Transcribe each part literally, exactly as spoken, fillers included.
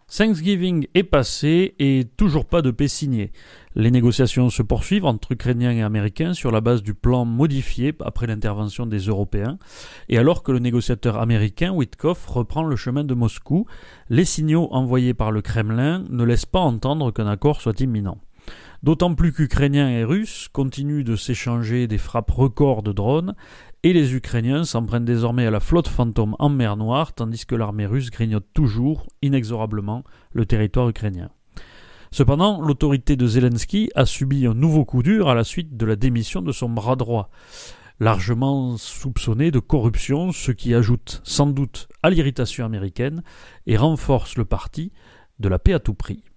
Thanksgiving est passé et toujours pas de paix signée. Les négociations se poursuivent entre Ukrainiens et Américains sur la base du plan modifié après l'intervention des Européens. Et alors que le négociateur américain Witkoff reprend le chemin de Moscou, les signaux envoyés par le Kremlin ne laissent pas entendre qu'un accord soit imminent. D'autant plus qu'Ukrainiens et Russes continuent de s'échanger des frappes records de drones et les Ukrainiens s'en prennent désormais à la flotte fantôme en mer Noire tandis que l'armée russe grignote toujours, inexorablement, le territoire ukrainien. Cependant, l'autorité de Zelensky a subi un nouveau coup dur à la suite de la démission de son bras droit, largement soupçonné de corruption, ce qui ajoute sans doute à l'irritation américaine et renforce le parti de la paix à tout prix.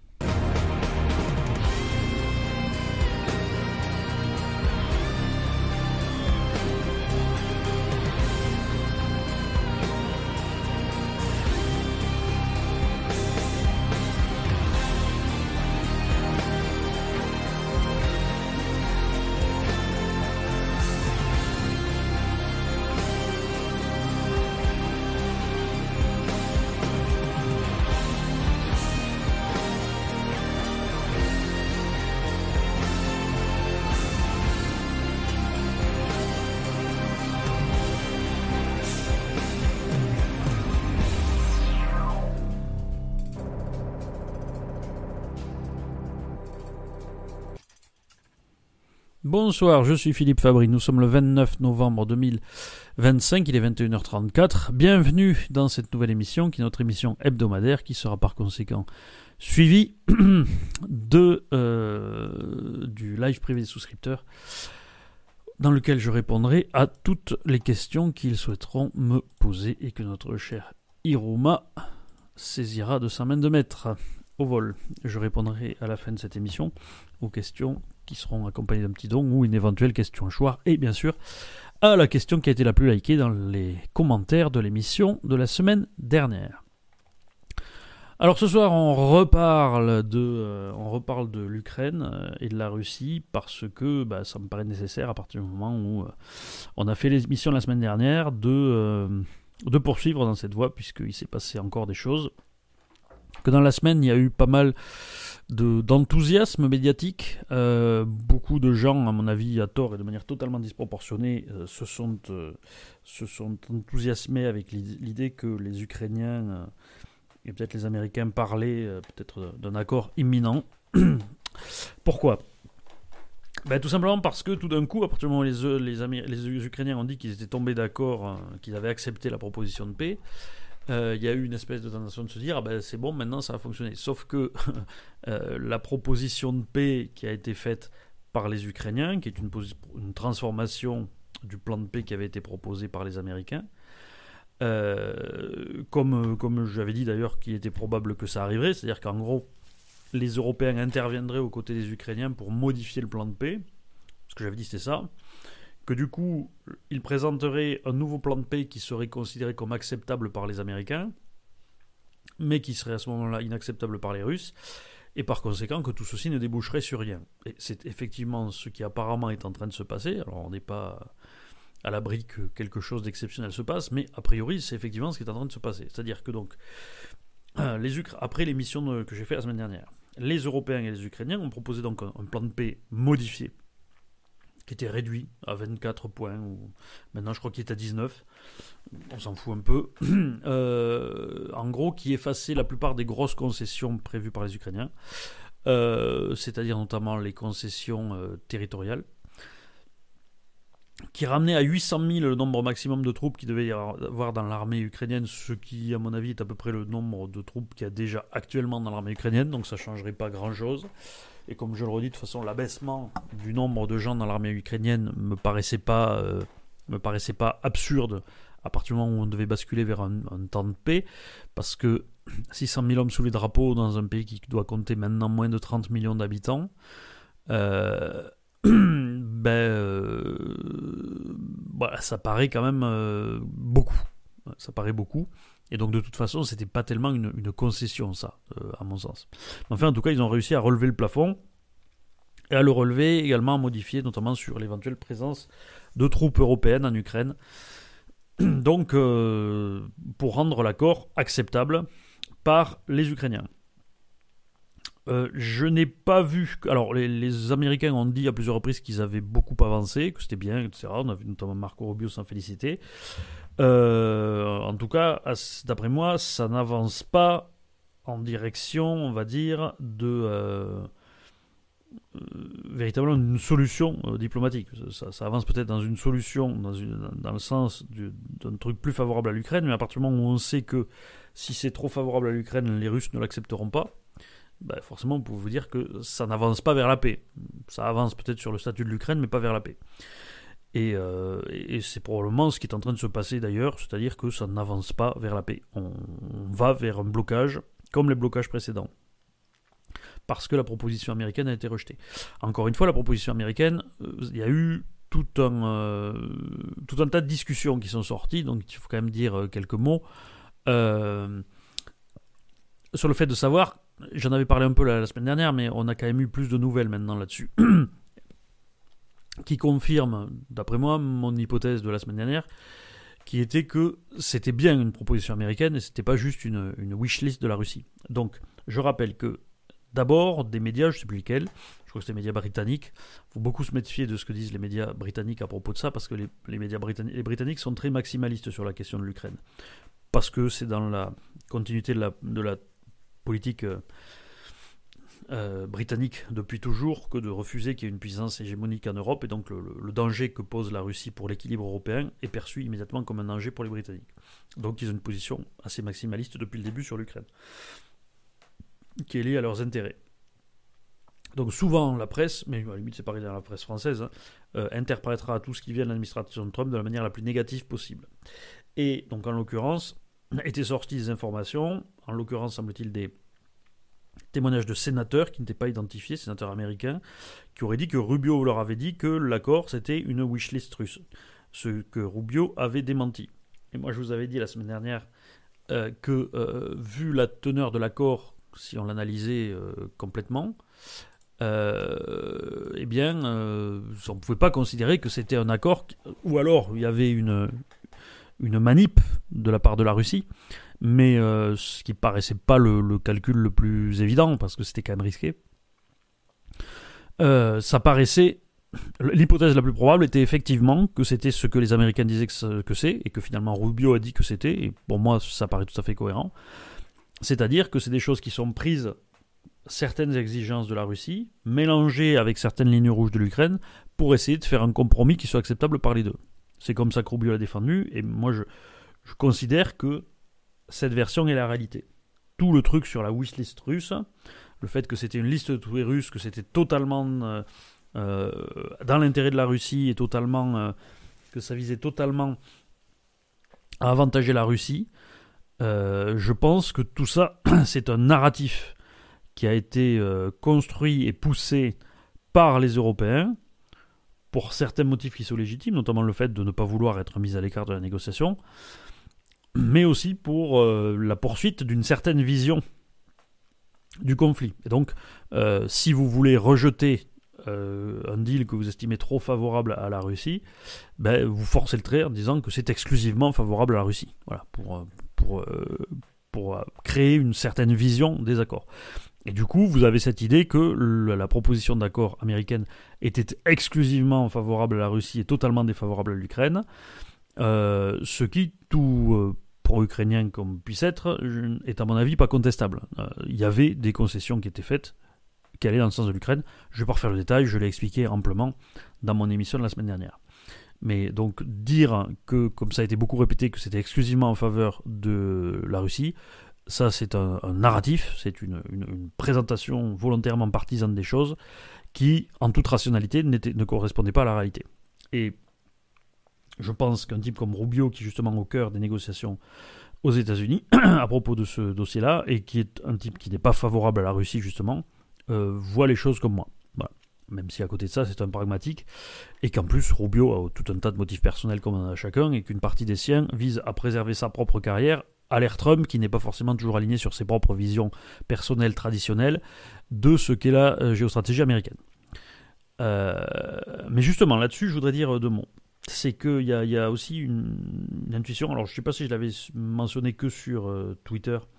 Bonsoir, je suis Philippe Fabry, nous sommes le vingt-neuf novembre deux mille vingt-cinq, il est vingt et une heures trente-quatre. Bienvenue dans cette nouvelle émission qui est notre émission hebdomadaire qui sera par conséquent suivie de, euh, du live privé des souscripteurs dans lequel je répondrai à toutes les questions qu'ils souhaiteront me poser et que notre cher Hiruma saisira de sa main de maître au vol. Je répondrai à la fin de cette émission aux questions qui seront accompagnés d'un petit don ou une éventuelle question choix et bien sûr à la question qui a été la plus likée dans les commentaires de l'émission de la semaine dernière. Alors ce soir on reparle de, euh, on reparle de l'Ukraine euh, et de la Russie parce que bah, ça me paraît nécessaire à partir du moment où euh, on a fait l'émission la semaine dernière de, euh, de poursuivre dans cette voie puisqu'il s'est passé encore des choses. Que dans la semaine il y a eu pas mal De, d'enthousiasme médiatique. Euh, beaucoup de gens, à mon avis, à tort et de manière totalement disproportionnée, euh, se, sont, euh, se sont enthousiasmés avec l'idée que les Ukrainiens euh, et peut-être les Américains parlaient euh, peut-être d'un accord imminent. Pourquoi ? Ben, tout simplement parce que tout d'un coup, à partir du moment où les, les, Amé- les Ukrainiens ont dit qu'ils étaient tombés d'accord, euh, qu'ils avaient accepté la proposition de paix, il euh, y a eu une espèce de tentation de se dire ah ben c'est bon, maintenant ça va fonctionner. Sauf que euh, la proposition de paix qui a été faite par les Ukrainiens, qui est une, posi- une transformation du plan de paix qui avait été proposé par les Américains, euh, comme, comme j'avais dit d'ailleurs qu'il était probable que ça arriverait, c'est-à-dire qu'en gros les Européens interviendraient aux côtés des Ukrainiens pour modifier le plan de paix, ce que j'avais dit c'était ça, que du coup, il présenterait un nouveau plan de paix qui serait considéré comme acceptable par les Américains, mais qui serait à ce moment-là inacceptable par les Russes, et par conséquent que tout ceci ne déboucherait sur rien. Et c'est effectivement ce qui apparemment est en train de se passer. Alors on n'est pas à l'abri que quelque chose d'exceptionnel se passe, mais a priori c'est effectivement ce qui est en train de se passer. C'est-à-dire que donc, les Ukra- après l'émission de, que j'ai faite la semaine dernière, les Européens et les Ukrainiens ont proposé donc un, un plan de paix modifié, qui était réduit à vingt-quatre points, ou maintenant je crois qu'il est à dix-neuf, on s'en fout un peu, euh, en gros qui effaçait la plupart des grosses concessions prévues par les Ukrainiens, euh, c'est-à-dire notamment les concessions euh, territoriales, qui ramenait à huit cent mille le nombre maximum de troupes qu'il devait y avoir dans l'armée ukrainienne, ce qui à mon avis est à peu près le nombre de troupes qu'il y a déjà actuellement dans l'armée ukrainienne, donc ça ne changerait pas grand-chose. Et comme je le redis, de toute façon, l'abaissement du nombre de gens dans l'armée ukrainienne me paraissait pas, euh, me paraissait pas absurde à partir du moment où on devait basculer vers un, un temps de paix, parce que six cent mille hommes sous les drapeaux dans un pays qui doit compter maintenant moins de trente millions d'habitants, euh, ben, euh, voilà, ça paraît quand même euh, beaucoup. Ça paraît beaucoup. Et donc de toute façon, c'était pas tellement une, une concession, ça, euh, à mon sens. Enfin, en tout cas, ils ont réussi à relever le plafond et à le relever également, à modifier, notamment sur l'éventuelle présence de troupes européennes en Ukraine. Donc, euh, pour rendre l'accord acceptable par les Ukrainiens. Euh, je n'ai pas vu... Alors, les, les Américains ont dit à plusieurs reprises qu'ils avaient beaucoup avancé, que c'était bien, et cetera. On a vu notamment Marco Rubio s'en féliciter. Euh, en tout cas, d'après moi, ça n'avance pas en direction, on va dire, de... Euh, euh, véritablement une solution euh, diplomatique. Ça, ça avance peut-être dans une solution, dans, une, dans le sens du, d'un truc plus favorable à l'Ukraine, mais à partir du moment où on sait que si c'est trop favorable à l'Ukraine, les Russes ne l'accepteront pas, ben forcément, on peut vous dire que ça n'avance pas vers la paix. Ça avance peut-être sur le statut de l'Ukraine, mais pas vers la paix. Et, euh, et c'est probablement ce qui est en train de se passer d'ailleurs, c'est-à-dire que ça n'avance pas vers la paix. On, on va vers un blocage, comme les blocages précédents. Parce que la proposition américaine a été rejetée. Encore une fois, la proposition américaine, euh, il y a eu tout un, euh, tout un tas de discussions qui sont sorties, donc il faut quand même dire quelques mots euh, sur le fait de savoir. J'en avais parlé un peu la, la semaine dernière, mais on a quand même eu plus de nouvelles maintenant là-dessus, qui confirment, d'après moi, mon hypothèse de la semaine dernière, qui était que c'était bien une proposition américaine et c'était pas juste une, une wishlist de la Russie. Donc, je rappelle que d'abord, des médias, je ne sais plus lesquels, je crois que c'est des médias britanniques, il faut beaucoup se méfier de ce que disent les médias britanniques à propos de ça, parce que les, les médias britanniques, les britanniques sont très maximalistes sur la question de l'Ukraine, parce que c'est dans la continuité de la, de la politique euh, euh, britannique depuis toujours que de refuser qu'il y ait une puissance hégémonique en Europe, et donc le, le, le danger que pose la Russie pour l'équilibre européen est perçu immédiatement comme un danger pour les Britanniques. Donc ils ont une position assez maximaliste depuis le début sur l'Ukraine, qui est liée à leurs intérêts. Donc souvent la presse, mais à la limite c'est pareil dans la presse française, hein, euh, interprétera tout ce qui vient de l'administration de Trump de la manière la plus négative possible. Et donc en l'occurrence, étaient sorties des informations, en l'occurrence semble-t-il des témoignages de sénateurs qui n'étaient pas identifiés, sénateurs américains, qui auraient dit que Rubio leur avait dit que l'accord c'était une wishlist russe, ce que Rubio avait démenti. Et moi je vous avais dit la semaine dernière euh, que euh, vu la teneur de l'accord, si on l'analysait euh, complètement, euh, eh bien euh, on ne pouvait pas considérer que c'était un accord, ou alors il y avait une... une manip de la part de la Russie, mais euh, ce qui paraissait pas le, le calcul le plus évident, parce que c'était quand même risqué. Euh, ça paraissait... L'hypothèse la plus probable était effectivement que c'était ce que les Américains disaient que, que c'est, et que finalement Rubio a dit que c'était, et pour moi ça paraît tout à fait cohérent. C'est-à-dire que c'est des choses qui sont prises, certaines exigences de la Russie, mélangées avec certaines lignes rouges de l'Ukraine, pour essayer de faire un compromis qui soit acceptable par les deux. C'est comme ça que Rubio l'a défendu, et moi je, je considère que cette version est la réalité. Tout le truc sur la wishlist russe, le fait que c'était une liste de tous les Russes, que c'était totalement euh, euh, dans l'intérêt de la Russie, et totalement euh, que ça visait totalement à avantager la Russie, euh, je pense que tout ça, c'est un narratif qui a été euh, construit et poussé par les Européens, pour certains motifs qui sont légitimes, notamment le fait de ne pas vouloir être mis à l'écart de la négociation, mais aussi pour euh, la poursuite d'une certaine vision du conflit. Et donc, euh, si vous voulez rejeter euh, un deal que vous estimez trop favorable à la Russie, ben, vous forcez le trait en disant que c'est exclusivement favorable à la Russie. Voilà, pour, pour, euh, pour créer une certaine vision des accords. Et du coup, vous avez cette idée que le, la proposition d'accord américaine était exclusivement favorable à la Russie et totalement défavorable à l'Ukraine, euh, ce qui, tout euh, pro-ukrainien comme puisse être, est à mon avis pas contestable. Euh, il y avait des concessions qui étaient faites, qui allaient dans le sens de l'Ukraine. Je ne vais pas refaire le détail, je l'ai expliqué amplement dans mon émission de la semaine dernière. Mais donc dire que, comme ça a été beaucoup répété, que c'était exclusivement en faveur de la Russie, ça, c'est un, un narratif, c'est une, une, une présentation volontairement partisane des choses qui, en toute rationalité, ne correspondait pas à la réalité. Et je pense qu'un type comme Rubio, qui est justement au cœur des négociations aux États-Unis à propos de ce dossier-là, et qui est un type qui n'est pas favorable à la Russie, justement, euh, voit les choses comme moi. Voilà. Même si à côté de ça, c'est un pragmatique, et qu'en plus, Rubio a tout un tas de motifs personnels comme on en a chacun, et qu'une partie des siens vise à préserver sa propre carrière, à l'ère Trump, qui n'est pas forcément toujours aligné sur ses propres visions personnelles traditionnelles de ce qu'est la euh, géostratégie américaine. Euh, mais justement, là-dessus, je voudrais dire deux mots. C'est qu'il y a, y a aussi une, une intuition, alors je ne sais pas si je l'avais mentionné que sur euh, Twitter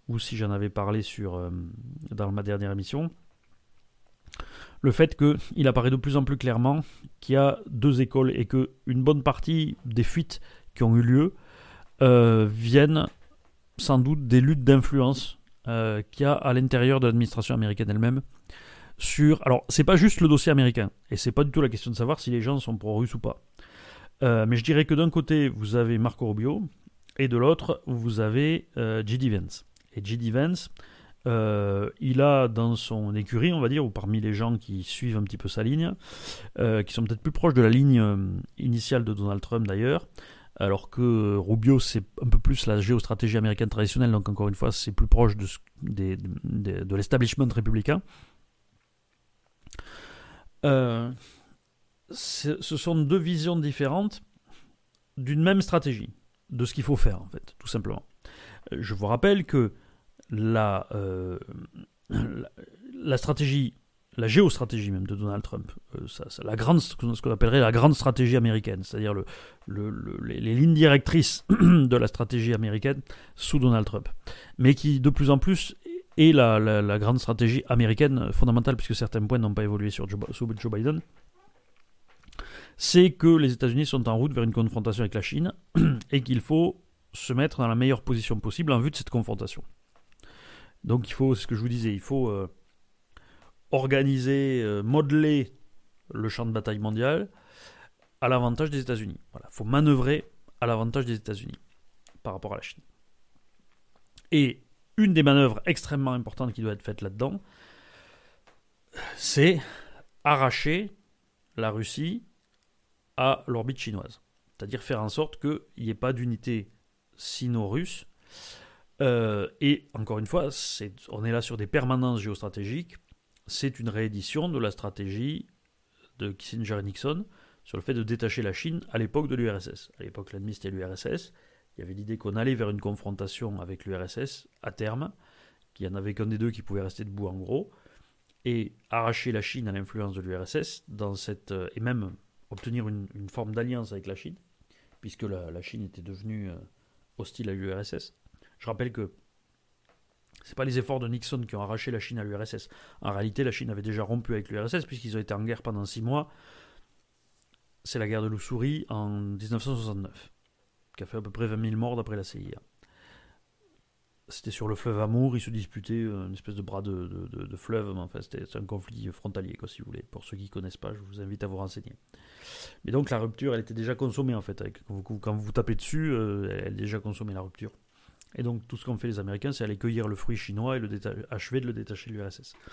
ou si j'en avais parlé sur, euh, dans ma dernière émission, le fait qu'il apparaît de plus en plus clairement qu'il y a deux écoles et qu'une bonne partie des fuites qui ont eu lieu euh, viennent sans doute des luttes d'influence euh, qu'il y a à l'intérieur de l'administration américaine elle-même sur... Alors, c'est pas juste le dossier américain, et c'est pas du tout la question de savoir si les gens sont pro-russes ou pas. Euh, mais je dirais que d'un côté, vous avez Marco Rubio, et de l'autre, vous avez euh, J D Vance. Et J D Vance, euh, il a dans son écurie, on va dire, ou parmi les gens qui suivent un petit peu sa ligne, euh, qui sont peut-être plus proches de la ligne euh, initiale de Donald Trump d'ailleurs, alors que Rubio, c'est un peu plus la géostratégie américaine traditionnelle, donc encore une fois, c'est plus proche de, de, de, de l'establishment républicain. Euh, ce sont deux visions différentes d'une même stratégie, de ce qu'il faut faire, en fait, tout simplement. Je vous rappelle que la, euh, la, la stratégie, la géostratégie même de Donald Trump, euh, ça, ça, la grande, ce qu'on appellerait la grande stratégie américaine, c'est-à-dire le, le, le, les, les lignes directrices de la stratégie américaine sous Donald Trump, mais qui de plus en plus est la, la, la grande stratégie américaine fondamentale, puisque certains points n'ont pas évolué sur Joe, sous Joe Biden, c'est que les États-Unis sont en route vers une confrontation avec la Chine et qu'il faut se mettre dans la meilleure position possible en vue de cette confrontation. Donc il faut, c'est ce que je vous disais, il faut euh, organiser, euh, modeler le champ de bataille mondial à l'avantage des États-Unis. Voilà, il faut manœuvrer à l'avantage des États-Unis par rapport à la Chine. Et une des manœuvres extrêmement importantes qui doit être faite là-dedans, c'est arracher la Russie à l'orbite chinoise. C'est-à-dire faire en sorte qu'il n'y ait pas d'unité sino-russe. Euh, et encore une fois, c'est, on est là sur des permanences géostratégiques. C'est une réédition de la stratégie de Kissinger et Nixon sur le fait de détacher la Chine à l'époque de l'U R S S. À l'époque, l'ennemi c'était l'U R S S. Il y avait l'idée qu'on allait vers une confrontation avec l'U R S S à terme, qu'il n'y en avait qu'un des deux qui pouvait rester debout en gros, et arracher la Chine à l'influence de l'U R S S, dans cette, et même obtenir une, une forme d'alliance avec la Chine, puisque la, la Chine était devenue euh, hostile à l'U R S S. Je rappelle que ce n'est pas les efforts de Nixon qui ont arraché la Chine à l'U R S S. En réalité, la Chine avait déjà rompu avec l'U R S S, puisqu'ils ont été en guerre pendant six mois. C'est la guerre de l'Ussuri en dix-neuf cent soixante-neuf, qui a fait à peu près vingt mille morts d'après la C I A. C'était sur le fleuve Amour, ils se disputaient une espèce de bras de, de, de, de fleuve, mais enfin c'était un conflit frontalier, quoi, si vous voulez. Pour ceux qui ne connaissent pas, je vous invite à vous renseigner. Mais donc la rupture, elle était déjà consommée en fait. Avec, quand, vous, quand vous tapez dessus, euh, elle est déjà consommée, la rupture. Et donc tout ce qu'ont fait les Américains, c'est aller cueillir le fruit chinois et le déta- achever de le détacher de l'U R S S.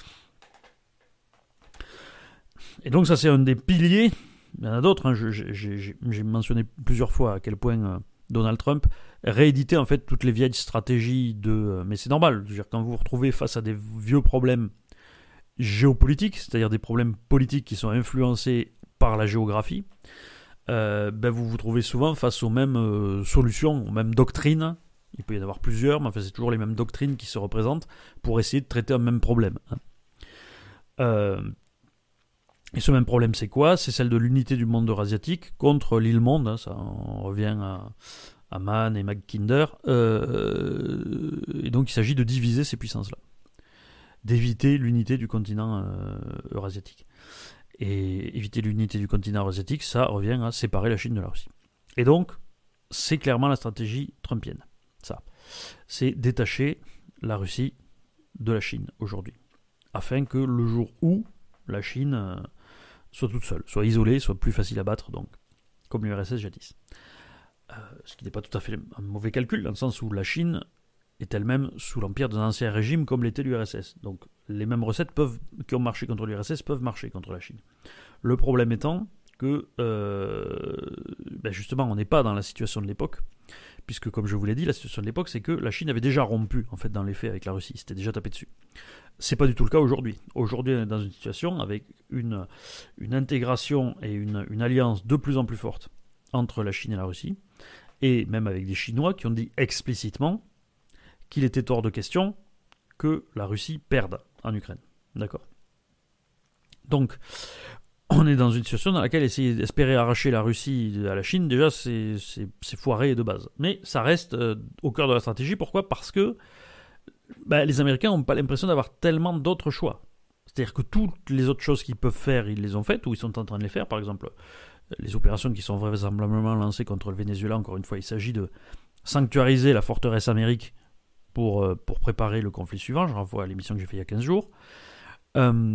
Et donc ça c'est un des piliers. Il y en a d'autres, hein. je, j'ai, j'ai, j'ai mentionné plusieurs fois à quel point euh, Donald Trump rééditait en fait toutes les vieilles stratégies de... Euh, mais c'est normal, je veux dire, quand vous vous retrouvez face à des vieux problèmes géopolitiques, c'est-à-dire des problèmes politiques qui sont influencés par la géographie, euh, ben vous vous trouvez souvent face aux mêmes euh, solutions, aux mêmes doctrines. Il peut y en avoir plusieurs, mais enfin, c'est toujours les mêmes doctrines qui se représentent pour essayer de traiter un même problème. Hein. Euh, et ce même problème, c'est quoi ? C'est celle de l'unité du monde eurasiatique contre l'île-monde. Hein, ça, on revient à, à Mann et Mackinder. Euh, et donc, il s'agit de diviser ces puissances-là, d'éviter l'unité du continent euh, eurasiatique. Et éviter l'unité du continent eurasiatique, ça revient à séparer la Chine de la Russie. Et donc, c'est clairement la stratégie trumpienne. Ça, c'est détacher la Russie de la Chine aujourd'hui, afin que le jour où la Chine euh, soit toute seule, soit isolée, soit plus facile à battre, donc, comme l'U R S S jadis. Euh, ce qui n'est pas tout à fait un mauvais calcul, dans le sens où la Chine est elle-même sous l'empire d'un ancien régime comme l'était l'U R S S. Donc les mêmes recettes peuvent, qui ont marché contre l'U R S S peuvent marcher contre la Chine. Le problème étant que euh, ben justement on n'est pas dans la situation de l'époque, puisque comme je vous l'ai dit, la situation de l'époque c'est que la Chine avait déjà rompu en fait dans les faits avec la Russie, c'était déjà tapé dessus. C'est pas du tout le cas aujourd'hui. Aujourd'hui on est dans une situation avec une, une intégration et une, une alliance de plus en plus forte entre la Chine et la Russie, et même avec des Chinois qui ont dit explicitement qu'il était hors de question que la Russie perde en Ukraine. D'accord ? Donc, on est dans une situation dans laquelle essayer d'espérer arracher la Russie à la Chine, déjà, c'est, c'est, c'est foiré de base. Mais ça reste euh, au cœur de la stratégie. Pourquoi ? Parce que ben, les Américains n'ont pas l'impression d'avoir tellement d'autres choix. C'est-à-dire que toutes les autres choses qu'ils peuvent faire, ils les ont faites ou ils sont en train de les faire. Par exemple, les opérations qui sont vraisemblablement lancées contre le Venezuela, encore une fois, il s'agit de sanctuariser la forteresse Amérique pour, pour préparer le conflit suivant. Je renvoie à l'émission que j'ai faite il y a quinze jours. Euh,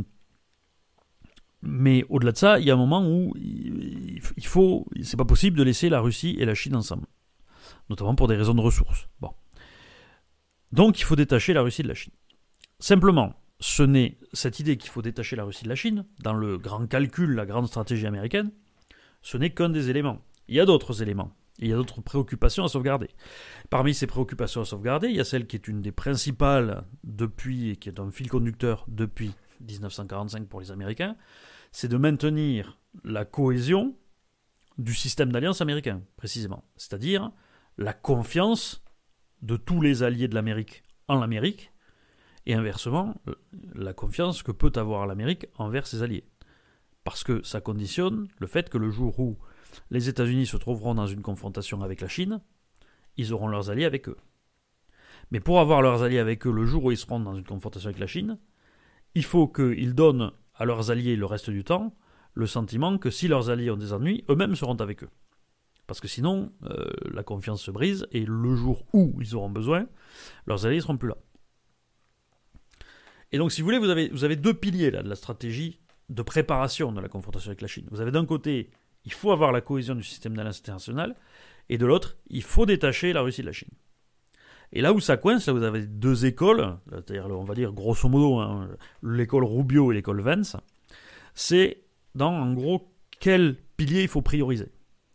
mais au-delà de ça, il y a un moment où il faut, c'est pas possible de laisser la Russie et la Chine ensemble, notamment pour des raisons de ressources. Bon. Donc il faut détacher la Russie de la Chine. Simplement, ce n'est cette idée qu'il faut détacher la Russie de la Chine, dans le grand calcul, la grande stratégie américaine, ce n'est qu'un des éléments. Il y a d'autres éléments. Il y a d'autres préoccupations à sauvegarder. Parmi ces préoccupations à sauvegarder, il y a celle qui est une des principales depuis, et qui est un fil conducteur depuis dix-neuf cent quarante-cinq pour les Américains, c'est de maintenir la cohésion du système d'alliance américain, précisément. C'est-à-dire la confiance de tous les alliés de l'Amérique en l'Amérique, et inversement, la confiance que peut avoir l'Amérique envers ses alliés. Parce que ça conditionne le fait que le jour où les États-Unis se trouveront dans une confrontation avec la Chine, ils auront leurs alliés avec eux. Mais pour avoir leurs alliés avec eux le jour où ils seront dans une confrontation avec la Chine, il faut qu'ils donnent à leurs alliés le reste du temps le sentiment que si leurs alliés ont des ennuis, eux-mêmes seront avec eux. Parce que sinon, euh, la confiance se brise et le jour où ils auront besoin, leurs alliés ne seront plus là. Et donc, si vous voulez, vous avez, vous avez deux piliers là, de la stratégie de préparation de la confrontation avec la Chine. Vous avez d'un côté, il faut avoir la cohésion du système d'alliance internationale, et de l'autre, il faut détacher la Russie de la Chine. Et là où ça coince, là vous avez deux écoles, c'est-à-dire on va dire grosso modo hein, l'école Rubio et l'école Vance, c'est dans en gros quel pilier il faut prioriser.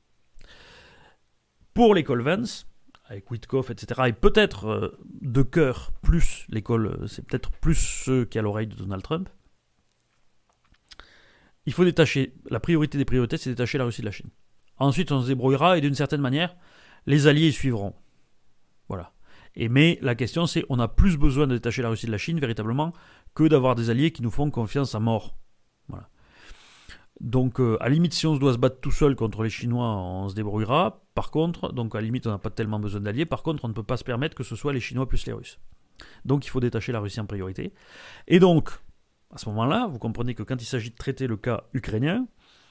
Pour l'école Vance, avec Witkoff, et cetera, et peut-être euh, de cœur plus l'école, c'est peut-être plus ceux qui à l'oreille de Donald Trump, il faut détacher, la priorité des priorités, c'est détacher la Russie de la Chine. Ensuite, on se débrouillera et d'une certaine manière, les alliés suivront. Voilà. Et mais la question, c'est on a plus besoin de détacher la Russie de la Chine, véritablement, que d'avoir des alliés qui nous font confiance à mort. Voilà. Donc, euh, à la limite, si on se doit se battre tout seul contre les Chinois, on se débrouillera. Par contre, donc à la limite, on n'a pas tellement besoin d'alliés. Par contre, on ne peut pas se permettre que ce soit les Chinois plus les Russes. Donc, il faut détacher la Russie en priorité. Et donc, à ce moment-là, vous comprenez que quand il s'agit de traiter le cas ukrainien,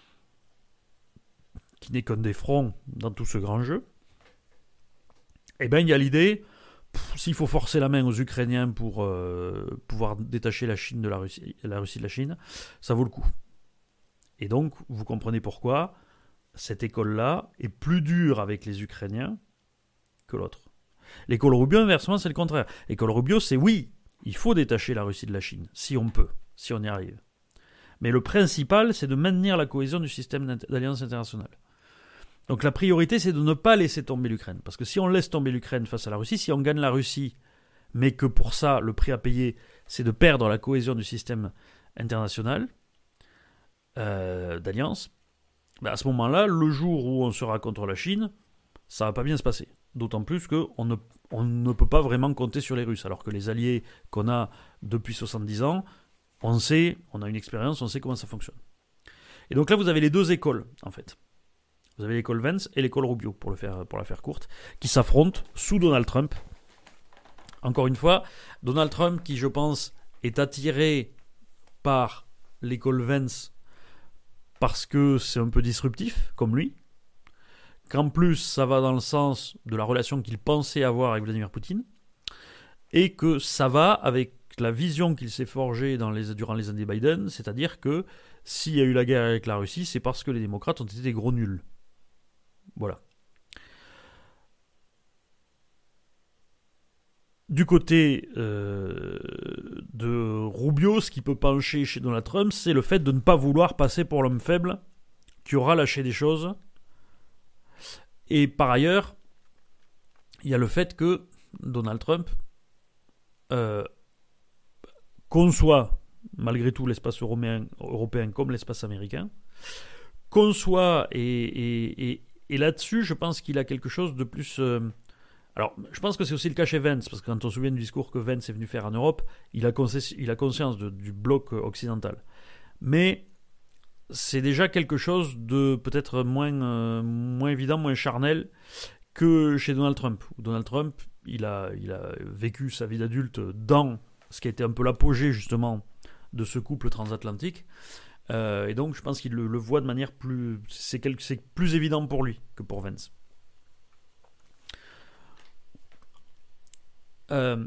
qui n'est qu'un des fronts dans tout ce grand jeu, eh bien, il y a l'idée, pff, s'il faut forcer la main aux Ukrainiens pour euh, pouvoir détacher la Chine de la Russie, la Russie de la Chine, ça vaut le coup. Et donc, vous comprenez pourquoi cette école-là est plus dure avec les Ukrainiens que l'autre. L'école Rubio, inversement, c'est le contraire. L'école Rubio, c'est oui, il faut détacher la Russie de la Chine, si on peut, si on y arrive. Mais le principal, c'est de maintenir la cohésion du système d'alliance internationale. Donc la priorité, c'est de ne pas laisser tomber l'Ukraine. Parce que si on laisse tomber l'Ukraine face à la Russie, si on gagne la Russie, mais que pour ça, le prix à payer, c'est de perdre la cohésion du système international euh, d'alliance, ben à ce moment-là, le jour où on sera contre la Chine, ça ne va pas bien se passer. D'autant plus qu'on ne, on ne peut pas vraiment compter sur les Russes. Alors que les alliés qu'on a depuis soixante-dix ans, on sait, on a une expérience, on sait comment ça fonctionne. Et donc là, vous avez les deux écoles, en fait. Vous avez l'école Vance et l'école Rubio, pour, le faire, pour la faire courte, qui s'affrontent sous Donald Trump. Encore une fois, Donald Trump, qui, je pense, est attiré par l'école Vance parce que c'est un peu disruptif, comme lui, qu'en plus, ça va dans le sens de la relation qu'il pensait avoir avec Vladimir Poutine, et que ça va avec la vision qu'il s'est forgée dans les, durant les années Biden, c'est-à-dire que s'il y a eu la guerre avec la Russie, c'est parce que les démocrates ont été des gros nuls. Voilà. Du côté euh, de Rubio, ce qui peut pencher chez Donald Trump, c'est le fait de ne pas vouloir passer pour l'homme faible qui aura lâché des choses. Et par ailleurs, il y a le fait que Donald Trump euh, conçoit, malgré tout, l'espace européen, européen comme l'espace américain, conçoit et, et, et Et là-dessus, je pense qu'il a quelque chose de plus... Euh... Alors, je pense que c'est aussi le cas chez Vance, parce que quand on se souvient du discours que Vance est venu faire en Europe, il a, consci... il a conscience de, du bloc occidental. Mais c'est déjà quelque chose de peut-être moins, euh, moins évident, moins charnel que chez Donald Trump. Donald Trump, il a, il a vécu sa vie d'adulte dans ce qui a été un peu l'apogée justement de ce couple transatlantique. Euh, et donc je pense qu'il le, le voit de manière plus... C'est, quelque, c'est plus évident pour lui que pour Vance. Euh,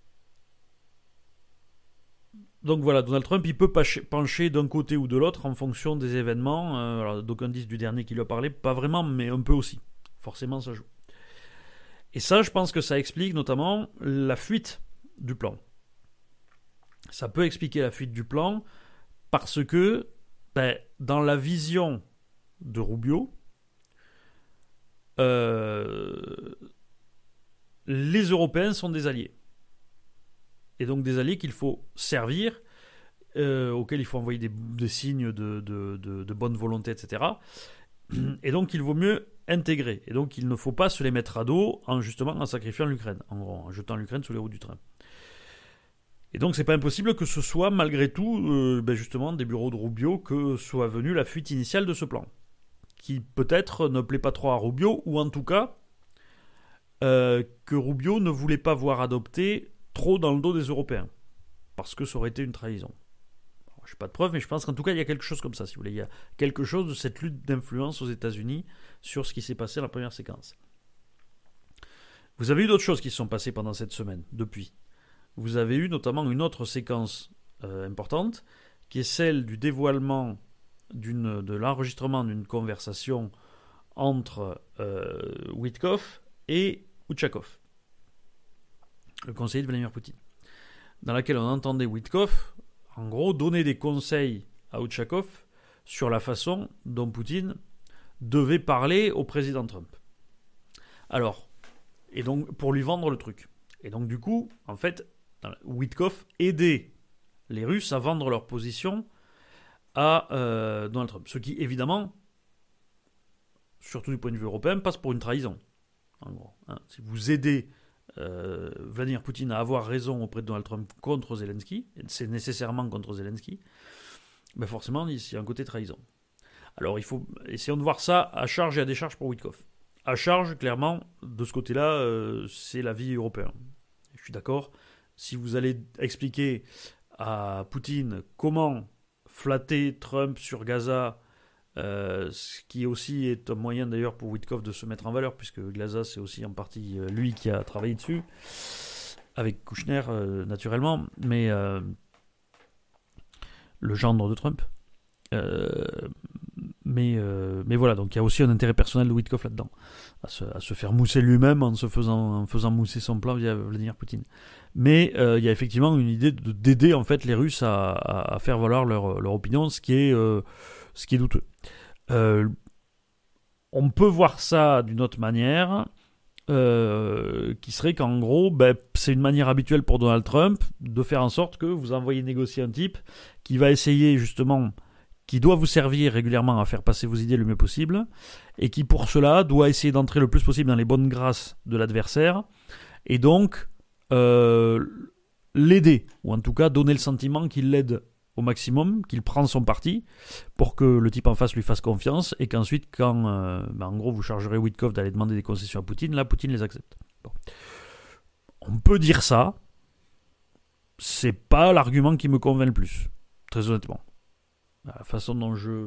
donc voilà, Donald Trump, il peut pencher d'un côté ou de l'autre en fonction des événements. Euh, alors, d'aucuns disent du dernier qui lui a parlé, pas vraiment, mais un peu aussi. Forcément, ça joue. Et ça, je pense que ça explique notamment la fuite du plan. Ça peut expliquer la fuite du plan parce que, ben, dans la vision de Rubio, euh, les Européens sont des alliés. Et donc des alliés qu'il faut servir, euh, auxquels il faut envoyer des, des signes de, de, de, de bonne volonté, et cetera. Et donc il vaut mieux intégrer. Et donc il ne faut pas se les mettre à dos en justement en sacrifiant l'Ukraine, en, en jetant l'Ukraine sous les roues du train. Et donc c'est pas impossible que ce soit malgré tout, euh, ben justement, des bureaux de Rubio que soit venue la fuite initiale de ce plan, qui peut-être ne plaît pas trop à Rubio, ou en tout cas euh, que Rubio ne voulait pas voir adopter trop dans le dos des Européens, parce que ça aurait été une trahison. Alors, je n'ai pas de preuves, mais je pense qu'en tout cas il y a quelque chose comme ça, si vous voulez. Il y a quelque chose de cette lutte d'influence aux États-Unis sur ce qui s'est passé dans la première séquence. Vous avez eu d'autres choses qui se sont passées pendant cette semaine, depuis. Vous avez eu notamment une autre séquence euh, importante, qui est celle du dévoilement d'une, de l'enregistrement d'une conversation entre euh, Witkoff et Ushakov, le conseiller de Vladimir Poutine, dans laquelle on entendait Witkoff, en gros, donner des conseils à Ushakov sur la façon dont Poutine devait parler au président Trump. Alors, et donc, pour lui vendre le truc. Et donc, du coup, en fait, Witkoff aidait les Russes à vendre leur position à euh, Donald Trump. Ce qui, évidemment, surtout du point de vue européen, passe pour une trahison. En gros, hein. Si vous aidez euh, Vladimir Poutine à avoir raison auprès de Donald Trump contre Zelensky, c'est nécessairement contre Zelensky, ben forcément, il y a un côté trahison. Alors, il faut essayons de voir ça à charge et à décharge pour Witkoff. À charge, clairement, de ce côté-là, euh, c'est la vie européenne. Je suis d'accord. Si vous allez expliquer à Poutine comment flatter Trump sur Gaza, euh, ce qui aussi est un moyen d'ailleurs pour Witkoff de se mettre en valeur, puisque Gaza, c'est aussi en partie euh, lui qui a travaillé dessus, avec Kouchner, euh, naturellement, mais euh, le gendre de Trump. Euh, mais, euh, mais voilà, donc il y a aussi un intérêt personnel de Witkoff là-dedans, à se, à se faire mousser lui-même en se faisant, en faisant mousser son plan via Vladimir Poutine. Mais euh, il y a effectivement une idée de, d'aider en fait les Russes à, à, à faire valoir leur, leur opinion, ce qui est, euh, ce qui est douteux. Euh, on peut voir ça d'une autre manière, euh, qui serait qu'en gros, ben, c'est une manière habituelle pour Donald Trump de faire en sorte que vous envoyez négocier un type qui va essayer justement, qui doit vous servir régulièrement à faire passer vos idées le mieux possible, et qui pour cela doit essayer d'entrer le plus possible dans les bonnes grâces de l'adversaire, et donc euh, l'aider, ou en tout cas donner le sentiment qu'il l'aide au maximum, qu'il prend son parti, pour que le type en face lui fasse confiance, et qu'ensuite, quand euh, ben en gros vous chargerez Witkoff d'aller demander des concessions à Poutine, là Poutine les accepte. Bon. On peut dire ça, c'est pas l'argument qui me convainc le plus, très honnêtement. La façon dont je...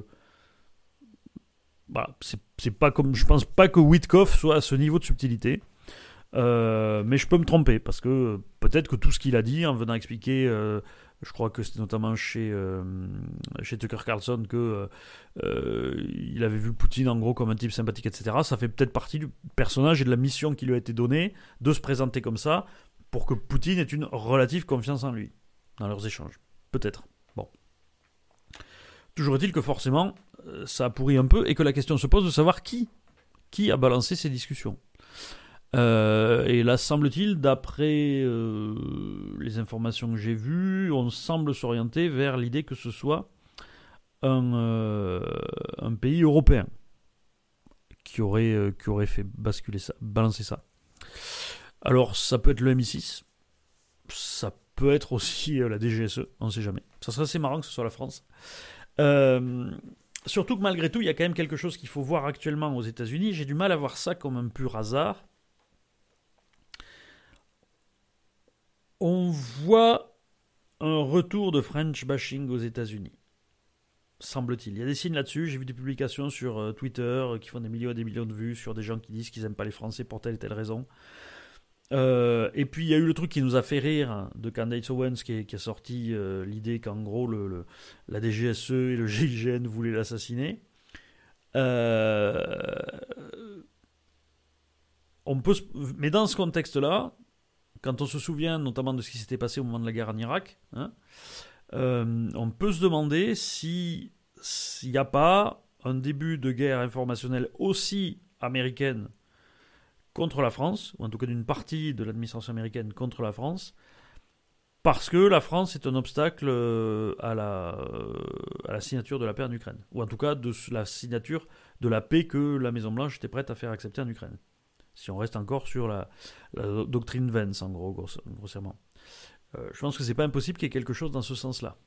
Voilà, c'est, c'est pas comme... Je pense pas que Witkoff soit à ce niveau de subtilité. Euh, mais je peux me tromper, parce que peut-être que tout ce qu'il a dit, en venant expliquer... Euh, je crois que c'était notamment chez, euh, chez Tucker Carlson que euh, il avait vu Poutine en gros comme un type sympathique, et cetera. Ça fait peut-être partie du personnage et de la mission qui lui a été donnée de se présenter comme ça pour que Poutine ait une relative confiance en lui dans leurs échanges. Peut-être. Bon. Toujours est-il que forcément, ça a pourri un peu et que la question se pose de savoir qui, qui a balancé ces discussions. Euh, et là, semble-t-il, d'après euh, les informations que j'ai vues, on semble s'orienter vers l'idée que ce soit un, euh, un pays européen qui aurait, euh, qui aurait fait basculer ça, balancer ça. Alors, ça peut être le M I six, ça peut être aussi euh, la D G S E, on ne sait jamais. Ça serait assez marrant que ce soit la France. Euh, Surtout que malgré tout, il y a quand même quelque chose qu'il faut voir actuellement aux États-Unis. J'ai du mal à voir ça comme un pur hasard. On voit un retour de French bashing aux États-Unis, semble-t-il. Il y a des signes là-dessus. J'ai vu des publications sur euh, Twitter euh, qui font des millions et des millions de vues sur des gens qui disent qu'ils n'aiment pas les Français pour telle et telle raison. Euh, et puis il y a eu le truc qui nous a fait rire de Candace Owens qui, est, qui a sorti euh, l'idée qu'en gros le, le, la D G S E et le G I G N voulaient l'assassiner. Euh, on peut, mais dans ce contexte-là, quand on se souvient notamment de ce qui s'était passé au moment de la guerre en Irak, hein, euh, on peut se demander si s'il n'y a pas un début de guerre informationnelle aussi américaine contre la France, ou en tout cas d'une partie de l'administration américaine contre la France, parce que la France est un obstacle à la, à la signature de la paix en Ukraine, ou en tout cas de la signature de la paix que la Maison-Blanche était prête à faire accepter en Ukraine. Si on reste encore sur la, la doctrine Vance, en gros, gross, grossièrement. Euh, je pense que c'est pas impossible qu'il y ait quelque chose dans ce sens-là.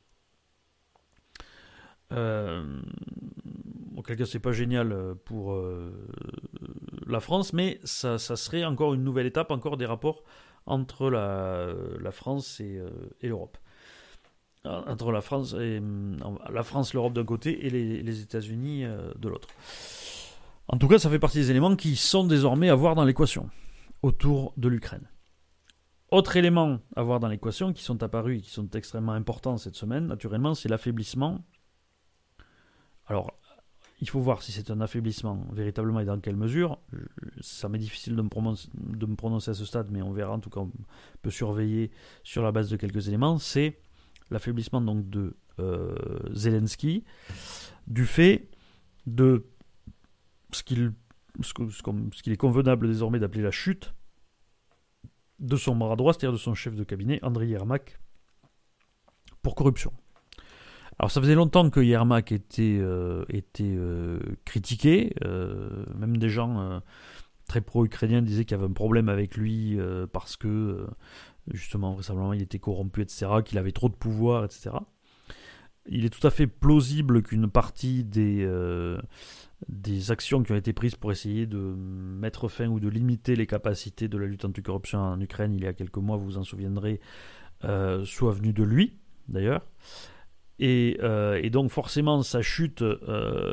Euh, auquel cas c'est pas génial pour euh, la France, mais ça, ça serait encore une nouvelle étape, encore des rapports entre la, la France et, euh, et l'Europe. Entre la France, et, la France, l'Europe d'un côté et les, les États-Unis euh, de l'autre. En tout cas, ça fait partie des éléments qui sont désormais à voir dans l'équation autour de l'Ukraine. Autre élément à voir dans l'équation qui sont apparus et qui sont extrêmement importants cette semaine, naturellement, c'est l'affaiblissement. Alors, il faut voir si c'est un affaiblissement véritablement et dans quelle mesure. Ça m'est difficile de me, prononcer, de me prononcer à ce stade, mais on verra. En tout cas, on peut surveiller sur la base de quelques éléments. C'est l'affaiblissement donc de euh, Zelensky du fait de ce qu'il, ce, ce qu'il est convenable désormais d'appeler la chute de son bras droit, c'est-à-dire de son chef de cabinet, Andriy Yermak, pour corruption. Alors ça faisait longtemps que Yermak était, euh, était euh, critiqué, euh, même des gens euh, très pro-ukrainiens disaient qu'il y avait un problème avec lui euh, parce que, euh, justement, vraisemblablement, il était corrompu, et cetera, qu'il avait trop de pouvoir, et cetera. Il est tout à fait plausible qu'une partie des, euh, des actions qui ont été prises pour essayer de mettre fin ou de limiter les capacités de la lutte anticorruption en Ukraine il y a quelques mois, vous vous en souviendrez, euh, soient venues de lui, d'ailleurs. Et, euh, et donc forcément sa chute euh,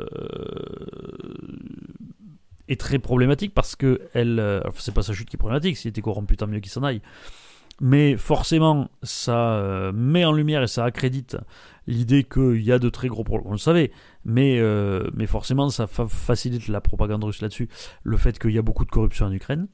est très problématique parce que elle, euh, c'est pas sa chute qui est problématique, s'il était corrompu tant mieux qu'il s'en aille, mais forcément ça euh, met en lumière et ça accrédite l'idée qu'il y a de très gros problèmes, on le savait, mais, euh, mais forcément ça fa- facilite la propagande russe là-dessus, le fait qu'il y a beaucoup de corruption en Ukraine.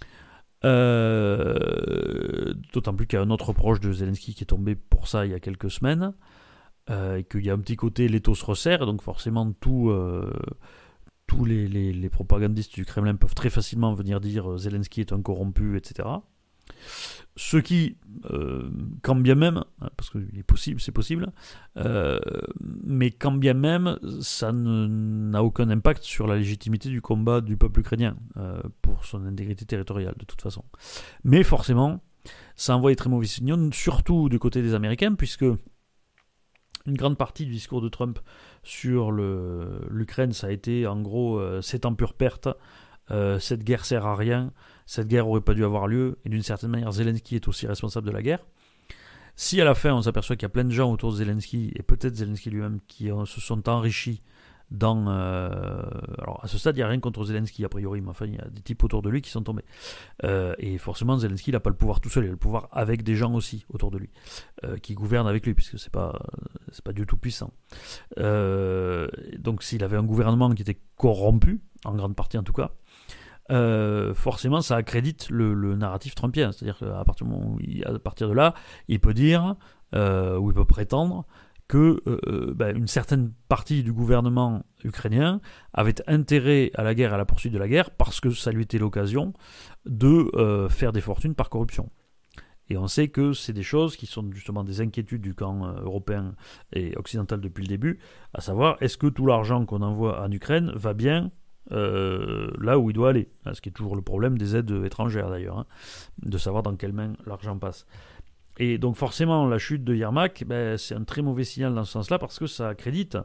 Euh, d'autant plus qu'il y a un autre proche de Zelensky qui est tombé pour ça il y a quelques semaines. Euh, et qu'il y a un petit côté l'étau se resserre, donc forcément tout, euh, tous les, les, les propagandistes du Kremlin peuvent très facilement venir dire euh, Zelensky est un corrompu, et cetera. Ce qui, euh, quand bien même, parce que c'est possible, c'est possible, euh, mais quand bien même, ça ne, n'a aucun impact sur la légitimité du combat du peuple ukrainien euh, pour son intégrité territoriale, de toute façon. Mais forcément, ça envoie des très mauvais signaux, surtout du côté des Américains, puisque une grande partie du discours de Trump sur le, l'Ukraine, ça a été en gros euh, c'est en pure perte, euh, cette guerre sert à rien, cette guerre aurait pas dû avoir lieu, et d'une certaine manière Zelensky est aussi responsable de la guerre. Si à la fin on s'aperçoit qu'il y a plein de gens autour de Zelensky, et peut-être Zelensky lui-même, qui euh, se sont enrichis dans... Euh, alors à ce stade il n'y a rien contre Zelensky a priori, mais enfin il y a des types autour de lui qui sont tombés. Euh, et forcément Zelensky n'a pas le pouvoir tout seul, il a le pouvoir avec des gens aussi autour de lui, euh, qui gouvernent avec lui, puisque c'est pas, c'est pas du tout puissant. Euh, donc s'il avait un gouvernement qui était corrompu, en grande partie en tout cas, Euh, forcément ça accrédite le, le narratif trumpien, c'est-à-dire qu'à partir, du moment où il, à partir de là il peut dire, euh, ou il peut prétendre que euh, ben, une certaine partie du gouvernement ukrainien avait intérêt à la guerre et à la poursuite de la guerre parce que ça lui était l'occasion de euh, faire des fortunes par corruption. Et on sait que c'est des choses qui sont justement des inquiétudes du camp euh, européen et occidental depuis le début, à savoir est-ce que tout l'argent qu'on envoie en Ukraine va bien euh, là où il doit aller, ce qui est toujours le problème des aides étrangères d'ailleurs, hein, de savoir dans quelles mains l'argent passe. Et donc forcément la chute de Yermak, ben, c'est un très mauvais signal dans ce sens-là parce que ça accrédite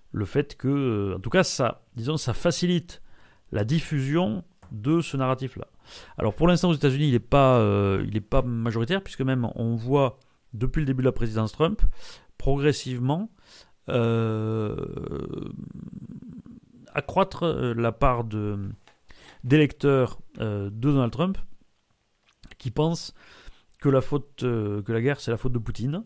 le fait que, en tout cas, ça, disons, ça facilite la diffusion de ce narratif-là. Alors pour l'instant aux États-Unis, il n'est pas, euh, il est pas majoritaire, puisque même on voit depuis le début de la présidence Trump, progressivement, euh, accroître la part de, d'électeurs euh, de Donald Trump qui pensent que la faute, euh, que la guerre c'est la faute de Poutine,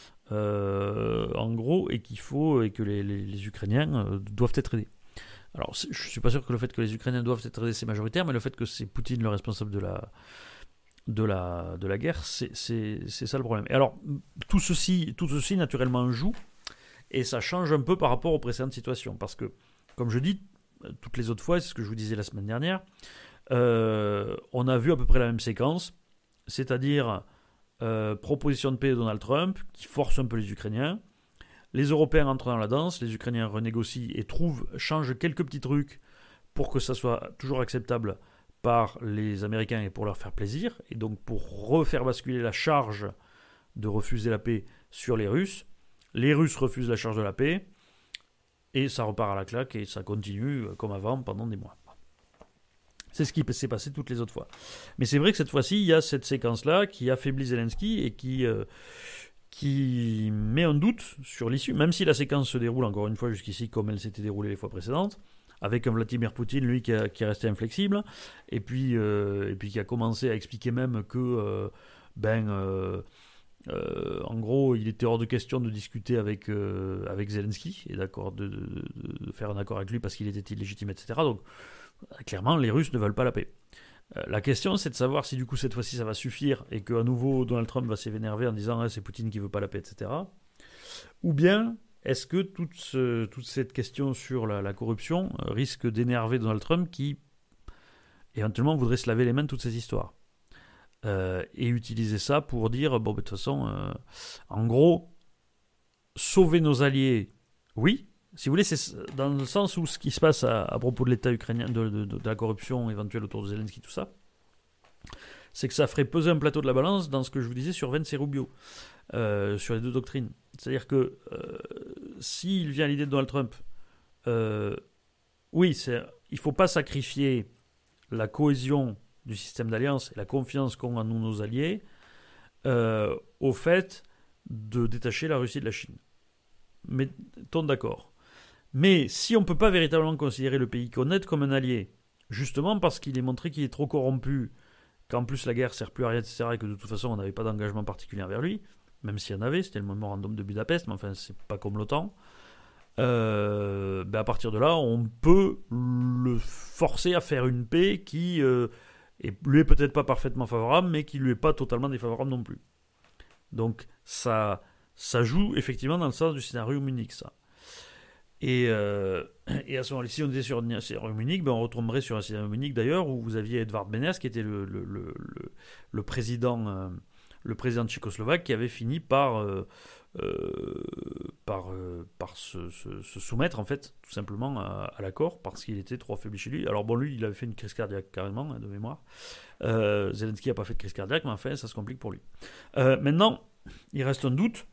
euh, en gros, et qu'il faut et que les, les, les Ukrainiens euh, doivent être aidés. Alors, je ne suis pas sûr que le fait que les Ukrainiens doivent être aidés, c'est majoritaire, mais le fait que c'est Poutine le responsable de la, de la, de la guerre, c'est, c'est, c'est ça le problème. Et alors, tout ceci, tout ceci, naturellement, joue, et ça change un peu par rapport aux précédentes situations. Parce que, comme je dis, toutes les autres fois, c'est ce que je vous disais la semaine dernière, euh, on a vu à peu près la même séquence, c'est-à-dire euh, proposition de paix de Donald Trump, qui force un peu les Ukrainiens. Les Européens entrent dans la danse, les Ukrainiens renégocient et trouvent, changent quelques petits trucs pour que ça soit toujours acceptable par les Américains et pour leur faire plaisir, et donc pour refaire basculer la charge de refuser la paix sur les Russes. Les Russes refusent la charge de la paix, et ça repart à la claque, et ça continue comme avant pendant des mois. C'est ce qui s'est passé toutes les autres fois. Mais c'est vrai que cette fois-ci, il y a cette séquence-là qui affaiblit Zelensky et qui... Euh, qui met un doute sur l'issue, même si la séquence se déroule encore une fois jusqu'ici comme elle s'était déroulée les fois précédentes, avec un Vladimir Poutine, lui, qui, a, qui est resté inflexible, et puis, euh, et puis qui a commencé à expliquer même que, euh, ben, euh, euh, en gros, il était hors de question de discuter avec, euh, avec Zelensky, et d'accord, de, de, de faire un accord avec lui parce qu'il était illégitime, et cetera. Donc, clairement, les Russes ne veulent pas la paix. La question, c'est de savoir si du coup cette fois-ci ça va suffire et qu'à nouveau Donald Trump va s'énerver en disant ah, c'est Poutine qui veut pas la paix, et cetera. Ou bien est-ce que toute, ce, toute cette question sur la, la corruption risque d'énerver Donald Trump qui éventuellement voudrait se laver les mains de toutes ces histoires euh, et utiliser ça pour dire bon, de toute façon, euh, en gros, sauver nos alliés, oui. Si vous voulez, c'est dans le sens où ce qui se passe à, à propos de l'État ukrainien, de, de, de la corruption éventuelle autour de Zelensky, tout ça, c'est que ça ferait peser un plateau de la balance dans ce que je vous disais sur Vance et Rubio, euh, sur les deux doctrines. C'est-à-dire que euh, s'il vient à l'idée de Donald Trump, euh, oui, c'est, il ne faut pas sacrifier la cohésion du système d'alliance et la confiance qu'ont en nous nos alliés euh, au fait de détacher la Russie de la Chine. Mettons d'accord. Mais si on ne peut pas véritablement considérer le pays qu'on aide comme un allié, justement parce qu'il est montré qu'il est trop corrompu, qu'en plus la guerre ne sert plus à rien, et cetera, et que de toute façon on n'avait pas d'engagement particulier envers lui, même s'il y en avait, c'était le mémorandum de Budapest, mais enfin c'est pas comme l'OTAN, euh, ben à partir de là on peut le forcer à faire une paix qui euh, est, lui est peut-être pas parfaitement favorable, mais qui lui est pas totalement défavorable non plus. Donc ça, ça joue effectivement dans le sens du scénario Munich, ça. Et, euh, et à ce moment-là, si on était sur un scénario Munich, ben on retomberait sur un scénario Munich d'ailleurs où vous aviez Edvard Beneš qui était le, le, le, le, le président, euh, le président tchécoslovaque qui avait fini par, euh, euh, par, euh, par se, se, se soumettre en fait tout simplement à, à l'accord parce qu'il était trop affaibli chez lui. Alors bon, lui, il avait fait une crise cardiaque carrément hein, de mémoire. Euh, Zelensky n'a pas fait de crise cardiaque, mais enfin, ça se complique pour lui. Euh, maintenant, il reste un doute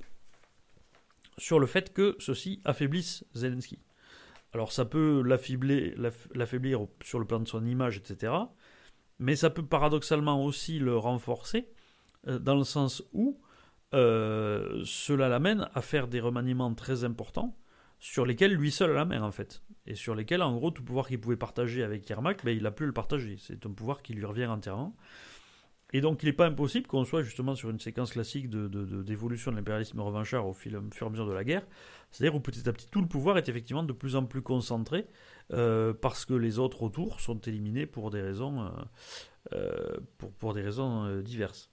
sur le fait que ceci affaiblisse Zelensky. Alors ça peut l'affaiblir, l'affaiblir sur le plan de son image, et cetera. Mais ça peut paradoxalement aussi le renforcer, euh, dans le sens où euh, cela l'amène à faire des remaniements très importants sur lesquels lui seul a la main en fait. Et sur lesquels en gros tout pouvoir qu'il pouvait partager avec Yermak, ben, il n'a plus à le partager. C'est un pouvoir qui lui revient entièrement. Et donc, il n'est pas impossible qu'on soit justement sur une séquence classique de, de, de, d'évolution de l'impérialisme revanchard au fur et à mesure de la guerre. C'est-à-dire où petit à petit, tout le pouvoir est effectivement de plus en plus concentré euh, parce que les autres autour sont éliminés pour des raisons, euh, euh, pour, pour des raisons euh, diverses.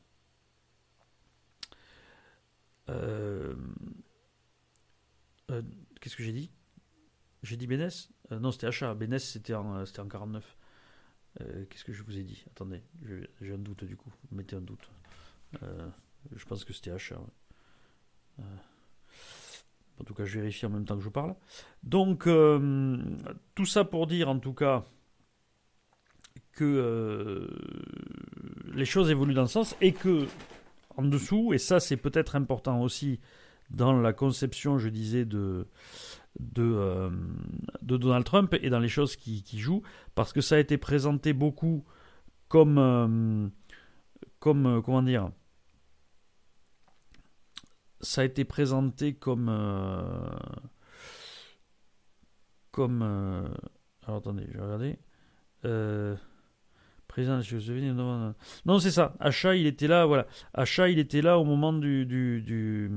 Euh, euh, qu'est-ce que j'ai dit ? J'ai dit Beneš ? euh, Non, c'était Achat. Beneš, c'était en, c'était en quarante-neuf. Euh, qu'est-ce que je vous ai dit ? Attendez, j'ai, j'ai un doute du coup. Mettez un doute. Euh, je pense que c'était Achat. Ouais. Euh, en tout cas, je vérifie en même temps que je parle. Donc, euh, tout ça pour dire en tout cas que euh, les choses évoluent dans ce sens et que en dessous, et ça c'est peut-être important aussi dans la conception, je disais, de, de, euh, de Donald Trump et dans les choses qui, qui jouent, parce que ça a été présenté beaucoup comme, euh, comme euh, comment dire, ça a été présenté comme, euh, comme, euh, alors attendez, je vais regarder, euh, président, je souviens, non, non c'est ça, Achat, il était là, voilà, Achat, il était là au moment du, du, du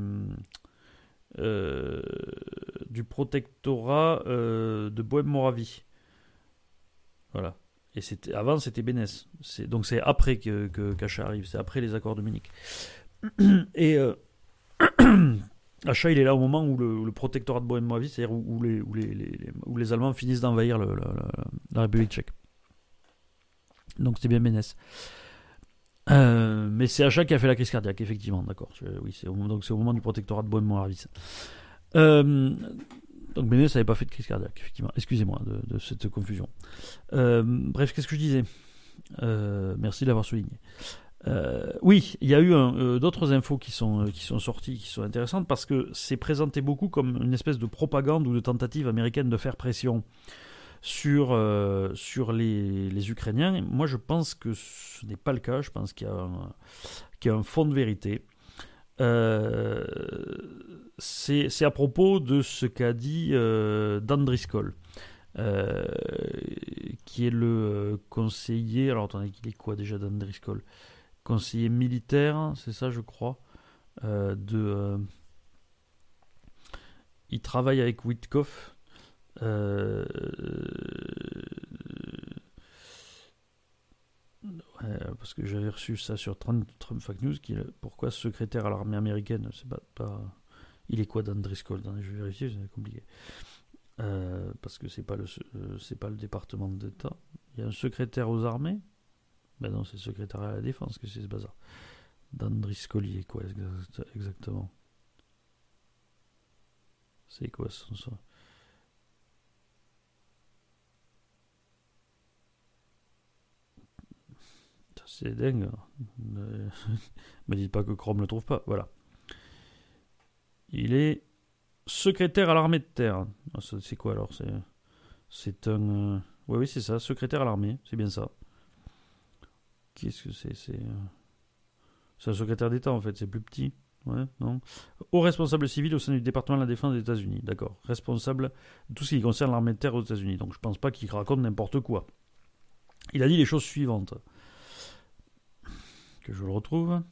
Euh, du protectorat euh, de Bohème-Moravie. Voilà. Et c'était, avant, c'était Bénès. C'est, donc c'est après que, que qu'Achat arrive, c'est après les accords de Munich. Et euh, Achat, il est là au moment où le, le protectorat de Bohème-Moravie, c'est-à-dire où, où, les, où, les, les, où les Allemands finissent d'envahir le, la, la, la République tchèque. Donc c'était bien Bénès. Euh, mais c'est Achat qui a fait la crise cardiaque, effectivement, d'accord. Je, oui, c'est au, donc c'est au moment du protectorat de Bohème-Moravie. Euh, donc Bénès n'avait pas fait de crise cardiaque, effectivement. Excusez-moi de, de cette confusion. Euh, bref, qu'est-ce que je disais euh, Merci de l'avoir souligné. Euh, oui, il y a eu un, euh, d'autres infos qui sont, euh, qui sont sorties, qui sont intéressantes, parce que c'est présenté beaucoup comme une espèce de propagande ou de tentative américaine de faire pression sur, euh, sur les, les Ukrainiens. Moi, je pense que ce n'est pas le cas. Je pense qu'il y a un, qu'il y a un fond de vérité. Euh, c'est, c'est à propos de ce qu'a dit euh, Dan Driscoll, euh, qui est le conseiller... Alors, attendez, il est quoi déjà, Dan Driscoll ? Conseiller militaire, c'est ça, je crois. Euh, de, euh, il travaille avec Witkoff. Euh, ouais, parce que j'avais reçu ça sur Trump, Trump Fact News. Qui, pourquoi secrétaire à l'armée américaine, c'est pas, pas, il est quoi Dan Driscoll? Je vais vérifier, c'est compliqué. Euh, parce que c'est pas le, c'est pas le département d'État. Il y a un secrétaire aux armées. Ben non, c'est le secrétaire à la défense que c'est ce bazar. Dan Driscoll, il est quoi exactement? C'est quoi son ça? C'est dingue. Ne me dites pas que Chrome ne le trouve pas. Voilà. Il est secrétaire à l'armée de terre. C'est quoi alors? C'est, c'est un... Oui, oui, c'est ça. Secrétaire à l'armée. C'est bien ça. Qu'est-ce que c'est? C'est, c'est un secrétaire d'État en fait. C'est plus petit. Ouais, non. Haut responsable civil au sein du département de la défense des États-Unis. D'accord. Responsable de tout ce qui concerne l'armée de terre aux États-Unis. Donc je pense pas qu'il raconte n'importe quoi. Il a dit les choses suivantes. Que je le retrouve.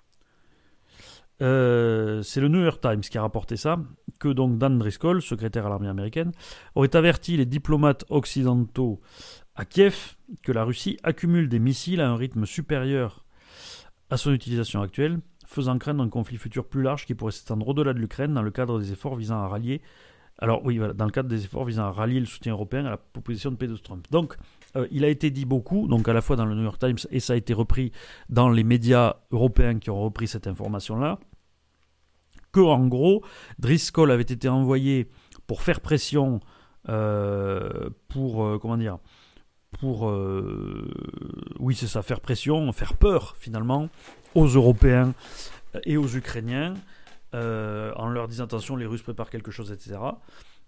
Euh, c'est le New York Times qui a rapporté ça, que donc Dan Driscoll, secrétaire à l'armée américaine, aurait averti les diplomates occidentaux à Kiev que la Russie accumule des missiles à un rythme supérieur à son utilisation actuelle, faisant craindre un conflit futur plus large qui pourrait s'étendre au-delà de l'Ukraine dans le cadre des efforts visant à rallier Alors oui, voilà, dans le cadre des efforts visant à rallier le soutien européen à la proposition de paix de Trump. Donc, euh, il a été dit beaucoup, donc à la fois dans le New York Times, et ça a été repris dans les médias européens qui ont repris cette information-là, que en gros, Driscoll avait été envoyé pour faire pression, euh, pour, euh, comment dire, pour, euh, oui c'est ça, faire pression, faire peur finalement aux Européens et aux Ukrainiens, Euh, en leur disant attention, les Russes préparent quelque chose, et cetera.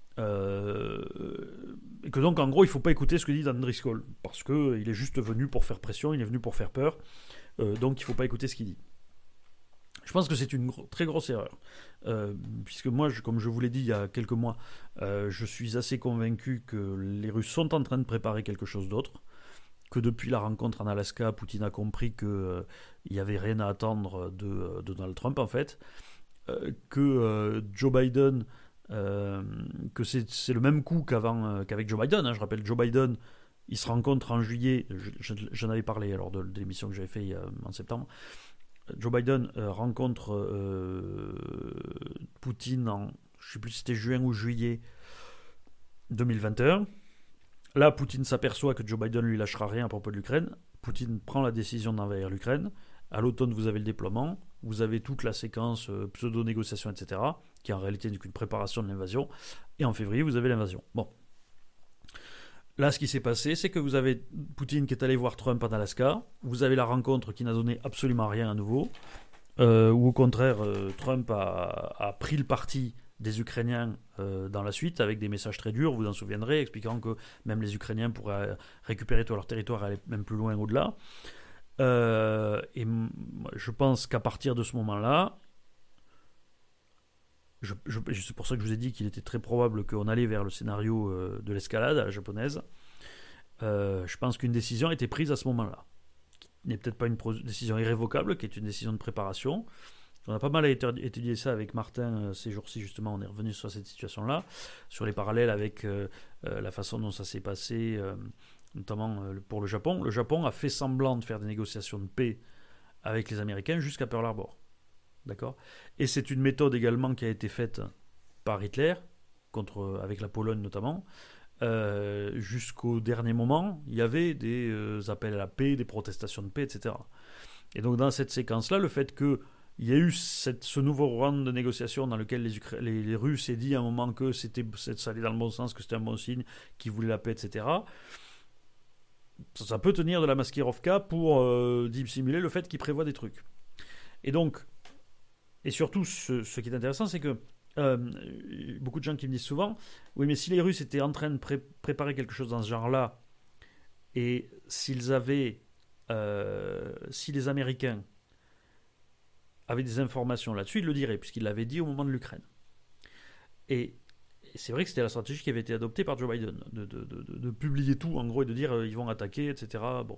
Euh, et que donc en gros il ne faut pas écouter ce que dit Dan Driscoll parce qu'il est juste venu pour faire pression, il est venu pour faire peur, euh, donc il ne faut pas écouter ce qu'il dit. Je pense que c'est une gro- très grosse erreur, euh, puisque moi, je, comme je vous l'ai dit il y a quelques mois, euh, je suis assez convaincu que les Russes sont en train de préparer quelque chose d'autre, que depuis la rencontre en Alaska, Poutine a compris qu'il euh, n'y avait rien à attendre de, de Donald Trump en fait. Euh, que euh, Joe Biden, euh, que c'est, c'est le même coup qu'avant, euh, qu'avec Joe Biden. Hein, je rappelle, Joe Biden, il se rencontre en juillet. Je, je, j'en avais parlé lors de, de l'émission que j'avais fait euh, en septembre. Joe Biden euh, rencontre euh, Poutine en, je ne sais plus si c'était juin ou juillet deux mille vingt et un. Là, Poutine s'aperçoit que Joe Biden lui lâchera rien à propos de l'Ukraine. Poutine prend la décision d'envahir l'Ukraine. À l'automne, vous avez le déploiement. Vous avez toute la séquence euh, pseudo-négociation, et cetera, qui en réalité n'est qu'une préparation de l'invasion. Et en février, vous avez l'invasion. Bon. Là, ce qui s'est passé, c'est que vous avez Poutine qui est allé voir Trump en Alaska. Vous avez la rencontre qui n'a donné absolument rien à nouveau. Euh, ou au contraire, euh, Trump a, a pris le parti des Ukrainiens euh, dans la suite, avec des messages très durs, vous vous en souviendrez, expliquant que même les Ukrainiens pourraient récupérer tout leur territoire et aller même plus loin au-delà. Euh, et m- je pense qu'à partir de ce moment-là, je, je, c'est pour ça que je vous ai dit qu'il était très probable qu'on allait vers le scénario euh, de l'escalade à la japonaise. Euh, je pense qu'une décision a été prise à ce moment-là. Qui n'est peut-être pas une pro- décision irrévocable, qui est une décision de préparation. On a pas mal étudié ça avec Martin euh, ces jours-ci, justement. On est revenu sur cette situation-là, sur les parallèles avec euh, euh, la façon dont ça s'est passé, euh, notamment euh, pour le Japon. Le Japon a fait semblant de faire des négociations de paix avec les Américains jusqu'à Pearl Harbor. D'accord ? Et c'est une méthode également qui a été faite par Hitler, contre, avec la Pologne notamment. Euh, jusqu'au dernier moment, il y avait des euh, appels à la paix, des protestations de paix, et cetera. Et donc dans cette séquence-là, le fait qu'il y a eu cette, ce nouveau round de négociations dans lequel les, Ukra- les, les Russes aient dit à un moment que c'était, ça allait dans le bon sens, que c'était un bon signe, qu'ils voulaient la paix, et cetera. Ça, ça peut tenir de la maskirovka pour euh, dissimuler le fait qu'ils prévoient des trucs. Et donc, et surtout, ce, ce qui est intéressant, c'est que Euh, beaucoup de gens qui me disent souvent oui, mais si les Russes étaient en train de pré- préparer quelque chose dans ce genre-là, et s'ils avaient euh, si les Américains avaient des informations là-dessus, ils le diraient, puisqu'ils l'avaient dit au moment de l'Ukraine. Et, et c'est vrai que c'était la stratégie qui avait été adoptée par Joe Biden, de, de, de, de publier tout en gros et de dire euh, ils vont attaquer, etc. Bon.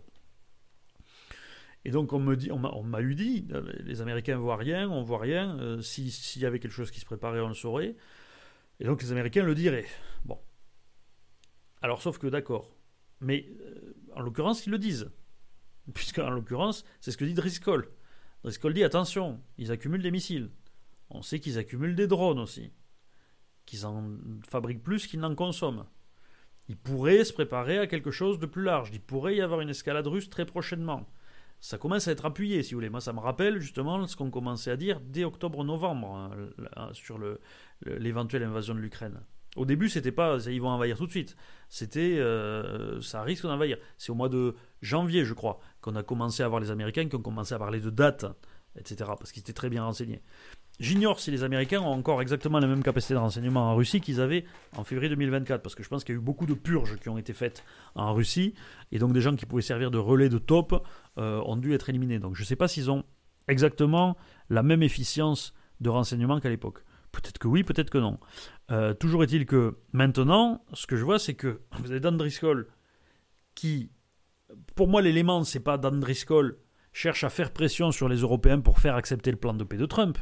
Et donc on me dit, on m'a, on m'a eu dit, les Américains voient rien, on voit rien. Euh, si, s'il y avait quelque chose qui se préparait, on le saurait. Et donc les Américains le diraient. Bon. Alors sauf que d'accord. Mais euh, en l'occurrence, ils le disent. Puisque en l'occurrence, c'est ce que dit Driscoll. Driscoll dit attention, ils accumulent des missiles. On sait qu'ils accumulent des drones aussi. Qu'ils en fabriquent plus qu'ils n'en consomment. Ils pourraient se préparer à quelque chose de plus large. Il pourrait y avoir une escalade russe très prochainement. Ça commence à être appuyé, si vous voulez. Moi, ça me rappelle justement ce qu'on commençait à dire dès octobre-novembre hein, sur le, le, l'éventuelle invasion de l'Ukraine. Au début, c'était pas ils vont envahir tout de suite. C'était euh, ça risque d'envahir. C'est au mois de janvier, je crois, qu'on a commencé à voir les Américains qui ont commencé à parler de dates, et cetera. Parce qu'ils étaient très bien renseignés. J'ignore si les Américains ont encore exactement la même capacité de renseignement en Russie qu'ils avaient en février deux mille vingt-quatre, parce que je pense qu'il y a eu beaucoup de purges qui ont été faites en Russie, et donc des gens qui pouvaient servir de relais de taupe euh, ont dû être éliminés. Donc je ne sais pas s'ils ont exactement la même efficience de renseignement qu'à l'époque. Peut-être que oui, peut-être que non. Euh, toujours est-il que maintenant, ce que je vois, c'est que vous avez Dan Driscoll qui, pour moi, l'élément, c'est pas Dan Driscoll cherche à faire pression sur les Européens pour faire accepter le plan de paix de Trump.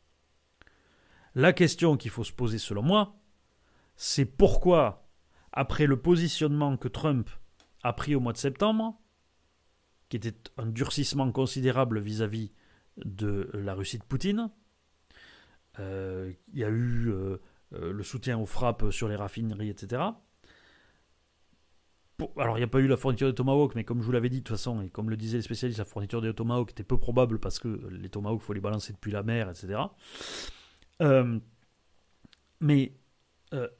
La question qu'il faut se poser, selon moi, c'est pourquoi, après le positionnement que Trump a pris au mois de septembre, qui était un durcissement considérable vis-à-vis de la Russie de Poutine, euh, il y a eu euh, euh, le soutien aux frappes sur les raffineries, et cetera. Pour, alors, il n'y a pas eu la fourniture des Tomahawk, mais comme je vous l'avais dit de toute façon, et comme le disaient les spécialistes, la fourniture des Tomahawk était peu probable parce que les Tomahawk, il faut les balancer depuis la mer, et cetera. Euh, mais euh,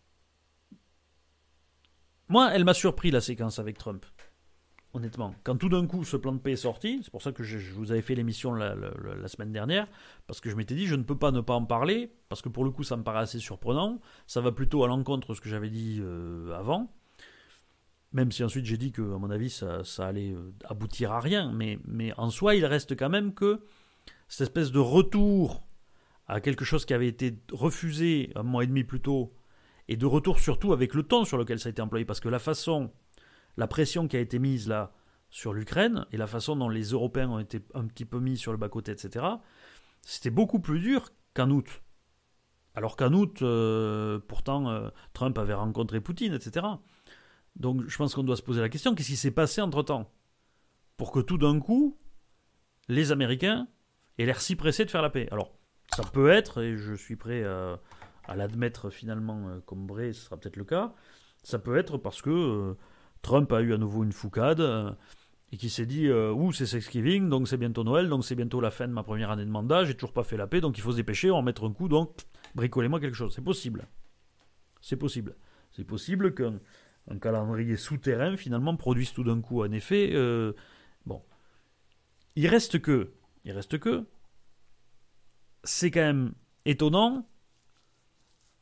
moi, elle m'a surpris la séquence avec Trump. Honnêtement, quand tout d'un coup ce plan de paix est sorti, c'est pour ça que je, je vous avais fait l'émission la, la, la semaine dernière, parce que je m'étais dit je ne peux pas ne pas en parler, parce que pour le coup ça me paraît assez surprenant, ça va plutôt à l'encontre de ce que j'avais dit euh, avant, même si ensuite j'ai dit que à mon avis ça, ça allait aboutir à rien, mais, mais en soi il reste quand même que cette espèce de retour à quelque chose qui avait été refusé un mois et demi plus tôt, et de retour surtout avec le ton sur lequel ça a été employé, parce que la façon, la pression qui a été mise là sur l'Ukraine, et la façon dont les Européens ont été un petit peu mis sur le bas-côté, et cetera, c'était beaucoup plus dur qu'en août. Alors qu'en août, euh, pourtant, euh, Trump avait rencontré Poutine, et cetera. Donc je pense qu'on doit se poser la question, qu'est-ce qui s'est passé entre-temps pour que tout d'un coup, les Américains aient l'air si pressés de faire la paix. Alors, ça peut être, et je suis prêt à, à l'admettre finalement euh, comme vrai, ce sera peut-être le cas, ça peut être parce que euh, Trump a eu à nouveau une foucade euh, et qui s'est dit euh, « Ouh, c'est Thanksgiving, donc c'est bientôt Noël, donc c'est bientôt la fin de ma première année de mandat, j'ai toujours pas fait la paix, donc il faut se dépêcher, on va mettre un coup, donc bricolez-moi quelque chose. » C'est possible. C'est possible. C'est possible qu'un un calendrier souterrain finalement produise tout d'un coup un effet. Euh, bon. Il reste que, il reste que, c'est quand même étonnant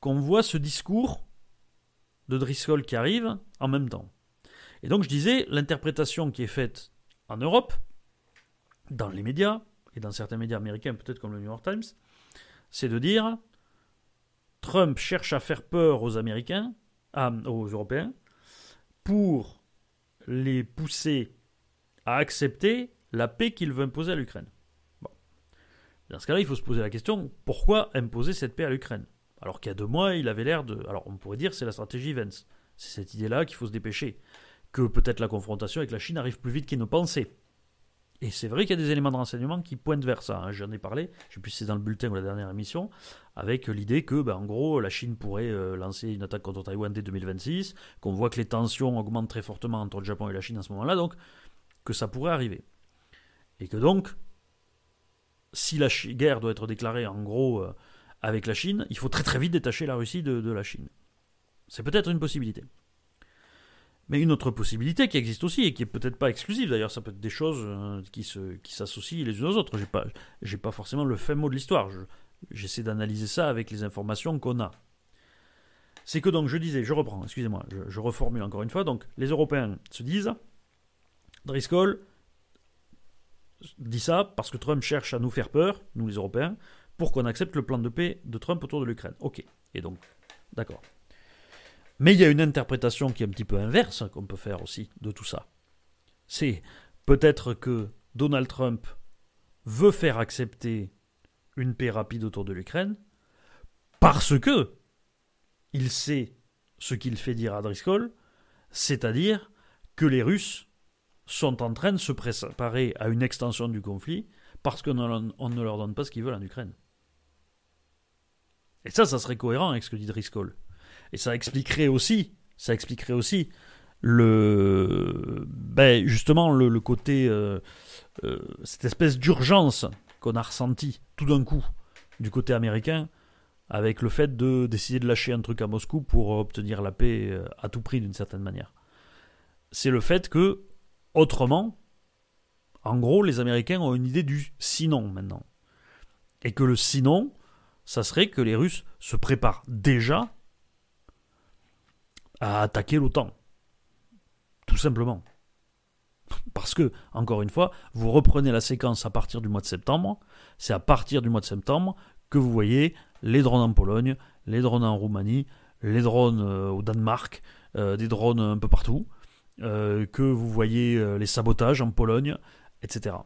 qu'on voit ce discours de Driscoll qui arrive en même temps. Et donc je disais, l'interprétation qui est faite en Europe, dans les médias, et dans certains médias américains, peut-être comme le New York Times, c'est de dire Trump cherche à faire peur aux Américains, à, aux Européens, pour les pousser à accepter la paix qu'il veut imposer à l'Ukraine. Bon. Dans ce cas-là, il faut se poser la question, pourquoi imposer cette paix à l'Ukraine ? Alors qu'il y a deux mois, il avait l'air de... Alors on pourrait dire que c'est la stratégie Vance. C'est cette idée-là qu'il faut se dépêcher. Que peut-être la confrontation avec la Chine arrive plus vite qu'il ne pensait. Et c'est vrai qu'il y a des éléments de renseignement qui pointent vers ça. Hein. J'en ai parlé, je ne sais plus si c'est dans le bulletin ou la dernière émission, avec l'idée que, ben, en gros, la Chine pourrait euh, lancer une attaque contre Taïwan dès deux mille vingt-six, qu'on voit que les tensions augmentent très fortement entre le Japon et la Chine à ce moment-là, donc que ça pourrait arriver. Et que donc, si la Ch- guerre doit être déclarée, en gros, euh, avec la Chine, il faut très très vite détacher la Russie de, de la Chine. C'est peut-être une possibilité. Mais une autre possibilité qui existe aussi, et qui est peut-être pas exclusive, d'ailleurs, ça peut être des choses euh, qui, se, qui s'associent les unes aux autres. J'ai pas, j'ai pas forcément le fin mot de l'histoire. Je, j'essaie d'analyser ça avec les informations qu'on a. C'est que donc, je disais, je reprends, excusez-moi, je, je reformule encore une fois. Donc, les Européens se disent, Driscoll dit ça parce que Trump cherche à nous faire peur, nous les Européens, pour qu'on accepte le plan de paix de Trump autour de l'Ukraine. Ok, et donc, d'accord. Mais il y a une interprétation qui est un petit peu inverse qu'on peut faire aussi de tout ça. C'est peut-être que Donald Trump veut faire accepter une paix rapide autour de l'Ukraine parce que il sait ce qu'il fait dire à Driscoll, c'est-à-dire que les Russes sont en train de se préparer à une extension du conflit parce qu'on ne leur donne pas ce qu'ils veulent en Ukraine. Et ça, ça serait cohérent avec ce que dit Driscoll. Et ça expliquerait aussi, ça expliquerait aussi le, ben justement le, le côté, euh, euh, cette espèce d'urgence qu'on a ressentie tout d'un coup du côté américain, avec le fait de décider de lâcher un truc à Moscou pour obtenir la paix à tout prix d'une certaine manière. C'est le fait que, autrement, en gros, les Américains ont une idée du sinon maintenant. Et que le sinon, ça serait que les Russes se préparent déjà à attaquer l'OTAN. Tout simplement. Parce que, encore une fois, vous reprenez la séquence à partir du mois de septembre. C'est à partir du mois de septembre que vous voyez les drones en Pologne, les drones en Roumanie, les drones euh, au Danemark, euh, des drones un peu partout, euh, que vous voyez euh, les sabotages en Pologne, et cetera.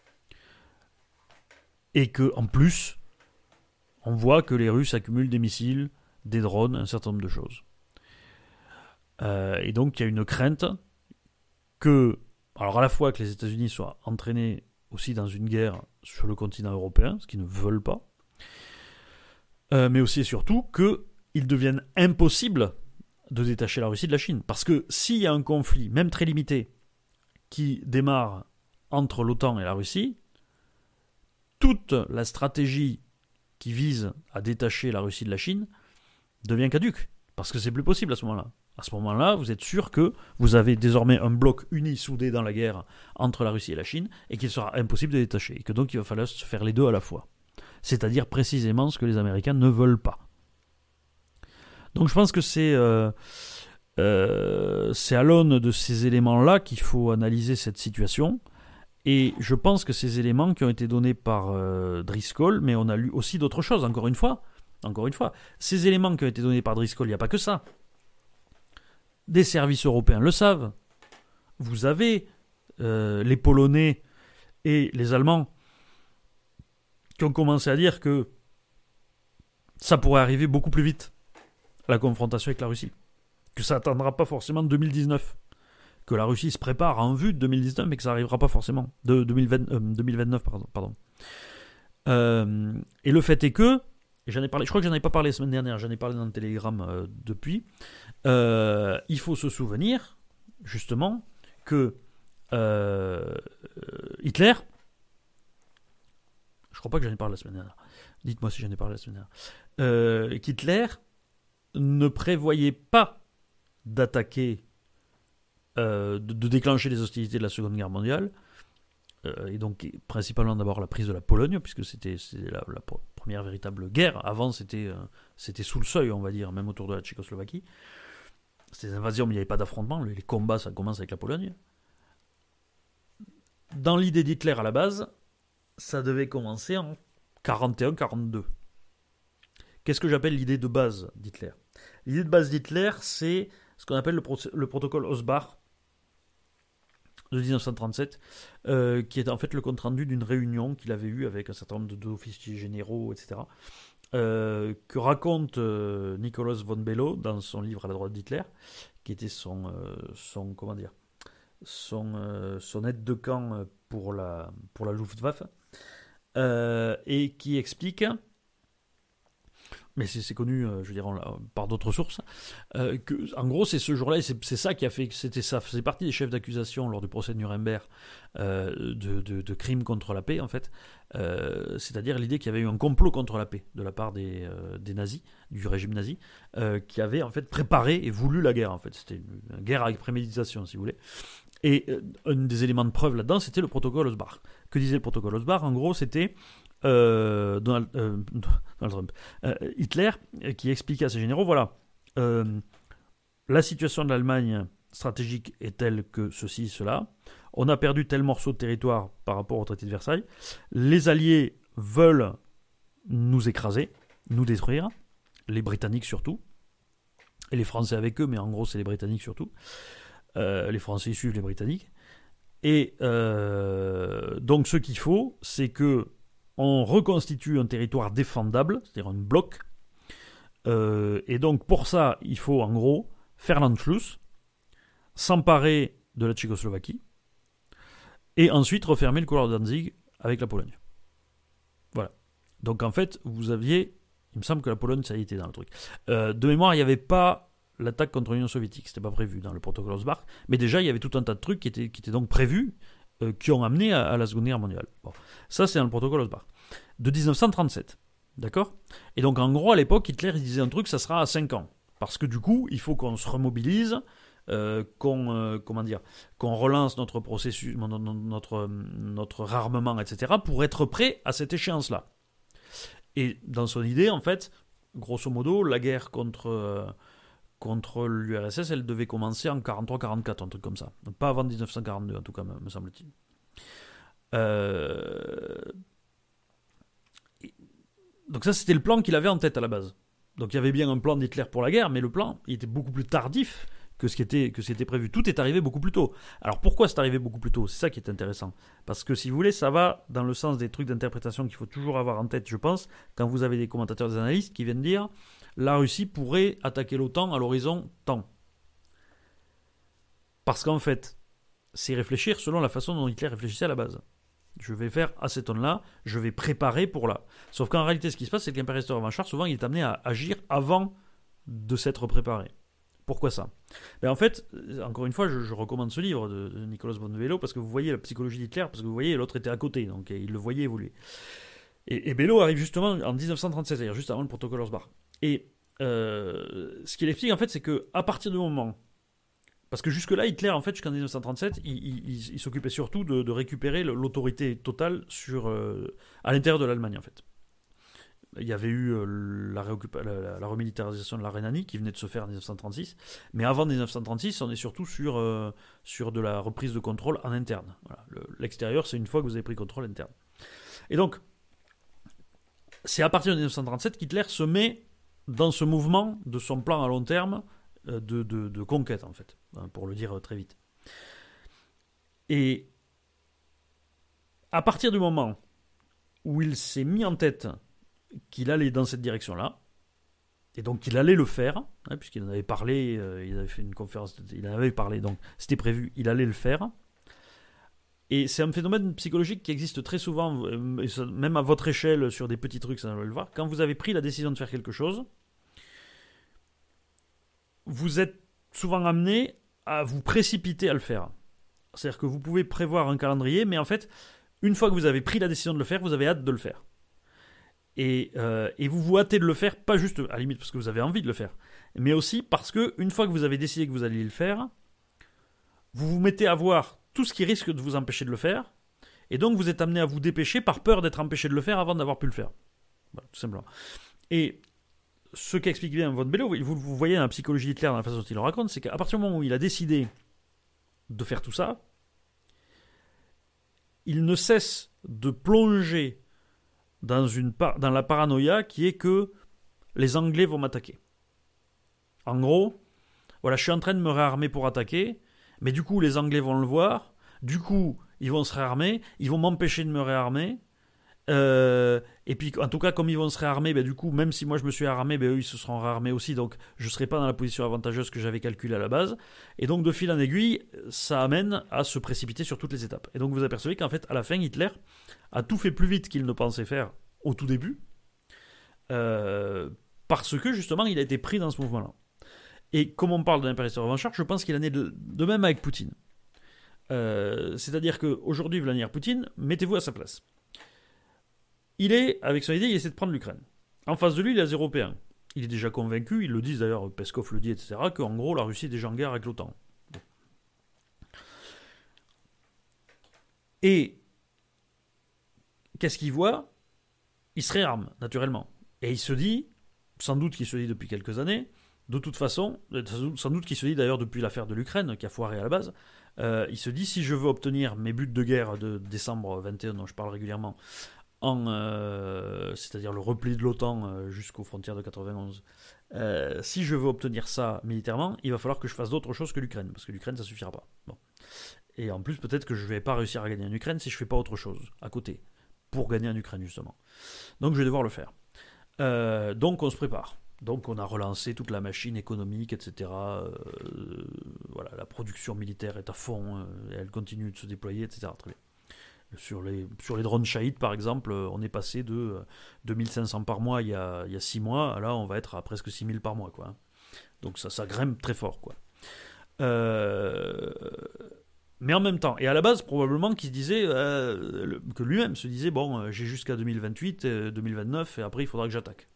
Et que, en plus, on voit que les Russes accumulent des missiles, des drones, un certain nombre de choses. Euh, et donc il y a une crainte que, alors à la fois que les États-Unis soient entraînés aussi dans une guerre sur le continent européen, ce qu'ils ne veulent pas, euh, mais aussi et surtout qu'il devienne impossible de détacher la Russie de la Chine. Parce que s'il y a un conflit, même très limité, qui démarre entre l'OTAN et la Russie, toute la stratégie qui vise à détacher la Russie de la Chine devient caduque. Parce que c'est plus possible à ce moment-là. À ce moment-là, vous êtes sûr que vous avez désormais un bloc uni soudé dans la guerre entre la Russie et la Chine et qu'il sera impossible de détacher. Et que donc il va falloir se faire les deux à la fois. C'est-à-dire précisément ce que les Américains ne veulent pas. Donc je pense que c'est, euh, euh, c'est à l'aune de ces éléments-là qu'il faut analyser cette situation. Et je pense que ces éléments qui ont été donnés par euh, Driscoll, mais on a lu aussi d'autres choses, encore une fois. Encore une fois, ces éléments qui ont été donnés par Driscoll, il n'y a pas que ça. Des services européens le savent. Vous avez euh, les Polonais et les Allemands qui ont commencé à dire que ça pourrait arriver beaucoup plus vite, la confrontation avec la Russie. Que ça n'attendra pas forcément deux mille dix-neuf. Que la Russie se prépare en vue de deux mille dix-neuf, mais que ça n'arrivera pas forcément. De deux mille vingt, euh, deux mille vingt-neuf, pardon. pardon. Euh, et le fait est que, j'en ai parlé, je crois que j'en ai pas parlé la semaine dernière, j'en ai parlé dans le Telegram euh, depuis, euh, il faut se souvenir, justement, que euh, Hitler, je crois pas que j'en ai parlé la semaine dernière, dites-moi si j'en ai parlé la semaine dernière, euh, qu'Hitler ne prévoyait pas d'attaquer, euh, de, de déclencher les hostilités de la Seconde Guerre mondiale euh, et donc principalement d'abord la prise de la Pologne, puisque c'était, c'était la, la première véritable guerre. Avant, c'était, euh, c'était sous le seuil, on va dire, même autour de la Tchécoslovaquie. C'était des invasions, mais il n'y avait pas d'affrontement. Les combats, ça commence avec la Pologne. Dans l'idée d'Hitler à la base, ça devait commencer en quarante et un quarante-deux. Qu'est-ce que j'appelle l'idée de base d'Hitler ? L'idée de base d'Hitler, c'est ce qu'on appelle le, pro- le protocole Osbach de dix-neuf cent trente-sept, euh, qui est en fait le compte-rendu d'une réunion qu'il avait eue avec un certain nombre d'officiers généraux, et cetera, euh, que raconte euh, Nikolaus von Below dans son livre À la droite d'Hitler, qui était son, euh, son comment dire, son, euh, son aide de camp pour la, pour la Luftwaffe, euh, et qui explique... mais c'est, c'est connu, euh, je veux dire, on, par d'autres sources, euh, que, en gros, c'est ce jour-là, et c'est, c'est ça qui a fait, c'était ça, faisait partie des chefs d'accusation lors du procès de Nuremberg, euh, de, de, de crimes contre la paix, en fait, euh, c'est-à-dire l'idée qu'il y avait eu un complot contre la paix de la part des, euh, des nazis, du régime nazi, euh, qui avait en fait préparé et voulu la guerre, en fait, c'était une guerre avec préméditation, si vous voulez. Et euh, un des éléments de preuve là-dedans, c'était le protocole Osbach. Que disait le protocole Osbach ? En gros, c'était Euh, Donald, euh, Donald Trump, euh, Hitler, qui expliquait à ses généraux, voilà, euh, la situation de l'Allemagne stratégique est telle que ceci, cela, on a perdu tel morceau de territoire par rapport au traité de Versailles, les Alliés veulent nous écraser, nous détruire, les Britanniques surtout, et les Français avec eux, mais en gros c'est les Britanniques surtout, euh, les Français suivent les Britanniques, et euh, donc ce qu'il faut, c'est que on reconstitue un territoire défendable, c'est-à-dire un bloc. Euh, et donc, pour ça, il faut, en gros, faire l'Anschluss, s'emparer de la Tchécoslovaquie, et ensuite refermer le couloir de Danzig avec la Pologne. Voilà. Donc, en fait, vous aviez... Il me semble que la Pologne, ça y était dans le truc. Euh, de mémoire, il n'y avait pas l'attaque contre l'Union soviétique. C'était pas prévu dans le protocole Osbach. Mais déjà, il y avait tout un tas de trucs qui étaient, qui étaient donc prévus, Euh, qui ont amené à, à la Seconde Guerre mondiale. Bon. Ça, c'est dans le protocole Osbach. De dix-neuf cent trente-sept. D'accord ? Et donc, en gros, à l'époque, Hitler il disait un truc, ça sera à cinq ans. Parce que du coup, il faut qu'on se remobilise, euh, qu'on, euh, comment dire, qu'on relance notre processus, notre, notre rarmement, et cetera, pour être prêt à cette échéance-là. Et dans son idée, en fait, grosso modo, la guerre contre... Euh, contre l'U R S S, elle devait commencer en quarante-trois quarante-quatre, un truc comme ça. Donc pas avant dix-neuf cent quarante-deux, en tout cas, me semble-t-il. Euh... Donc ça, c'était le plan qu'il avait en tête à la base. Donc il y avait bien un plan d'Hitler pour la guerre, mais le plan, il était beaucoup plus tardif que ce qui était, que c'était prévu. Tout est arrivé beaucoup plus tôt. Alors pourquoi c'est arrivé beaucoup plus tôt ? C'est ça qui est intéressant. Parce que si vous voulez, ça va dans le sens des trucs d'interprétation qu'il faut toujours avoir en tête, je pense, quand vous avez des commentateurs, des analystes qui viennent dire la Russie pourrait attaquer l'OTAN à l'horizon tant. Parce qu'en fait, c'est réfléchir selon la façon dont Hitler réfléchissait à la base. Je vais faire à cet ton-là, je vais préparer pour là. Sauf qu'en réalité, ce qui se passe, c'est que l'impérateur revanchard, souvent, il est amené à agir avant de s'être préparé. Pourquoi ça ? Ben en fait, encore une fois, je, je recommande ce livre de, de Nikolaus von Below parce que vous voyez la psychologie d'Hitler, parce que vous voyez l'autre était à côté, donc il le voyait évoluer. Et, et Below arrive justement en dix-neuf cent trente-sept, c'est-à-dire juste avant le protocole Osbach. Et euh, ce qu'il explique en fait, c'est que à partir du moment, parce que jusque-là, Hitler, en fait, jusqu'en dix-neuf cent trente-sept, il, il, il s'occupait surtout de, de récupérer l'autorité totale sur, euh, à l'intérieur de l'Allemagne, en fait. Il y avait eu euh, la, réoccupa- la, la, la remilitarisation de la Rhénanie qui venait de se faire en dix-neuf cent trente-six. Mais avant dix-neuf cent trente-six, on est surtout sur, euh, sur de la reprise de contrôle en interne. Voilà. Le, l'extérieur, c'est une fois que vous avez pris contrôle interne. Et donc, c'est à partir de dix-neuf cent trente-sept qu'Hitler se met dans ce mouvement de son plan à long terme euh, de, de, de conquête, en fait, pour le dire très vite. Et à partir du moment où il s'est mis en tête qu'il allait dans cette direction-là, et donc qu'il allait le faire, hein, puisqu'il en avait parlé, euh, il avait fait une conférence, il en avait parlé, donc c'était prévu, il allait le faire. Et c'est un phénomène psychologique qui existe très souvent, euh, même à votre échelle, sur des petits trucs, ça va le voir. Quand vous avez pris la décision de faire quelque chose, vous êtes souvent amené à vous précipiter à le faire. C'est-à-dire que vous pouvez prévoir un calendrier, mais en fait, une fois que vous avez pris la décision de le faire, vous avez hâte de le faire. Et, euh, et vous vous hâtez de le faire, pas juste à la limite parce que vous avez envie de le faire, mais aussi parce que une fois que vous avez décidé que vous alliez le faire, vous vous mettez à voir tout ce qui risque de vous empêcher de le faire, Et donc vous êtes amené à vous dépêcher par peur d'être empêché de le faire avant d'avoir pu le faire. Voilà, tout simplement. Et ce qu'explique bien Von Bellow, vous, vous voyez dans la psychologie d'Hitler, dans la façon dont il le raconte, c'est qu'à partir du moment où il a décidé de faire tout ça, il ne cesse de plonger dans, une par- dans la paranoïa qui est que les Anglais vont m'attaquer. En gros, voilà, je suis en train de me réarmer pour attaquer, mais du coup, les Anglais vont le voir, du coup, ils vont se réarmer, ils vont m'empêcher de me réarmer, euh, et puis, en tout cas, comme ils vont se réarmer, ben, du coup, même si moi je me suis réarmé, ben, eux, ils se seront réarmés aussi, donc je ne serai pas dans la position avantageuse que j'avais calculée à la base, et donc, de fil en aiguille, ça amène à se précipiter sur toutes les étapes. Et donc, vous apercevez qu'en fait, à la fin, Hitler a tout fait plus vite qu'il ne pensait faire au tout début, euh, parce que, justement, il a été pris dans ce mouvement-là. Et comme on parle d'un impérateur revanchard, je pense qu'il en est de, de même avec Poutine. Euh, c'est-à-dire qu'aujourd'hui, Vladimir Poutine, mettez-vous à sa place. Il est, avec son idée, il essaie de prendre l'Ukraine. En face de lui, il y a les Européens. Il est déjà convaincu, ils le disent d'ailleurs, Peskov le dit, et cetera, qu'en gros, la Russie est déjà en guerre avec l'OTAN. Bon. Et qu'est-ce qu'il voit ? Il se réarme, naturellement. Et il se dit, sans doute qu'il se dit depuis quelques années, de toute façon, sans doute qu'il se dit d'ailleurs depuis l'affaire de l'Ukraine, qui a foiré à la base, euh, il se dit, si je veux obtenir mes buts de guerre de décembre vingt et un, dont je parle régulièrement, En, euh, c'est-à-dire le repli de l'OTAN euh, jusqu'aux frontières de quatre-vingt-onze. Euh, si je veux obtenir ça militairement, il va falloir que je fasse d'autres choses que l'Ukraine, parce que l'Ukraine, ça suffira pas. Bon. Et en plus, peut-être que je vais pas réussir à gagner en Ukraine si je fais pas autre chose à côté, pour gagner en Ukraine, justement. Donc je vais devoir le faire. Euh, donc on se prépare. Donc on a relancé toute la machine économique, et cetera. Euh, voilà, la production militaire est à fond, euh, elle continue de se déployer, et cetera. Très bien. Sur les, sur les drones Shahid, par exemple, on est passé de deux mille cinq cents par mois il y a, il y a six mois, là on va être à presque six mille par mois, quoi. Donc ça, ça grimpe très fort, quoi. Euh, mais en même temps, et à la base, probablement qu'il se disait, euh, le, que lui-même se disait, bon, j'ai jusqu'à deux mille vingt-huit, euh, deux mille vingt-neuf, et après il faudra que j'attaque.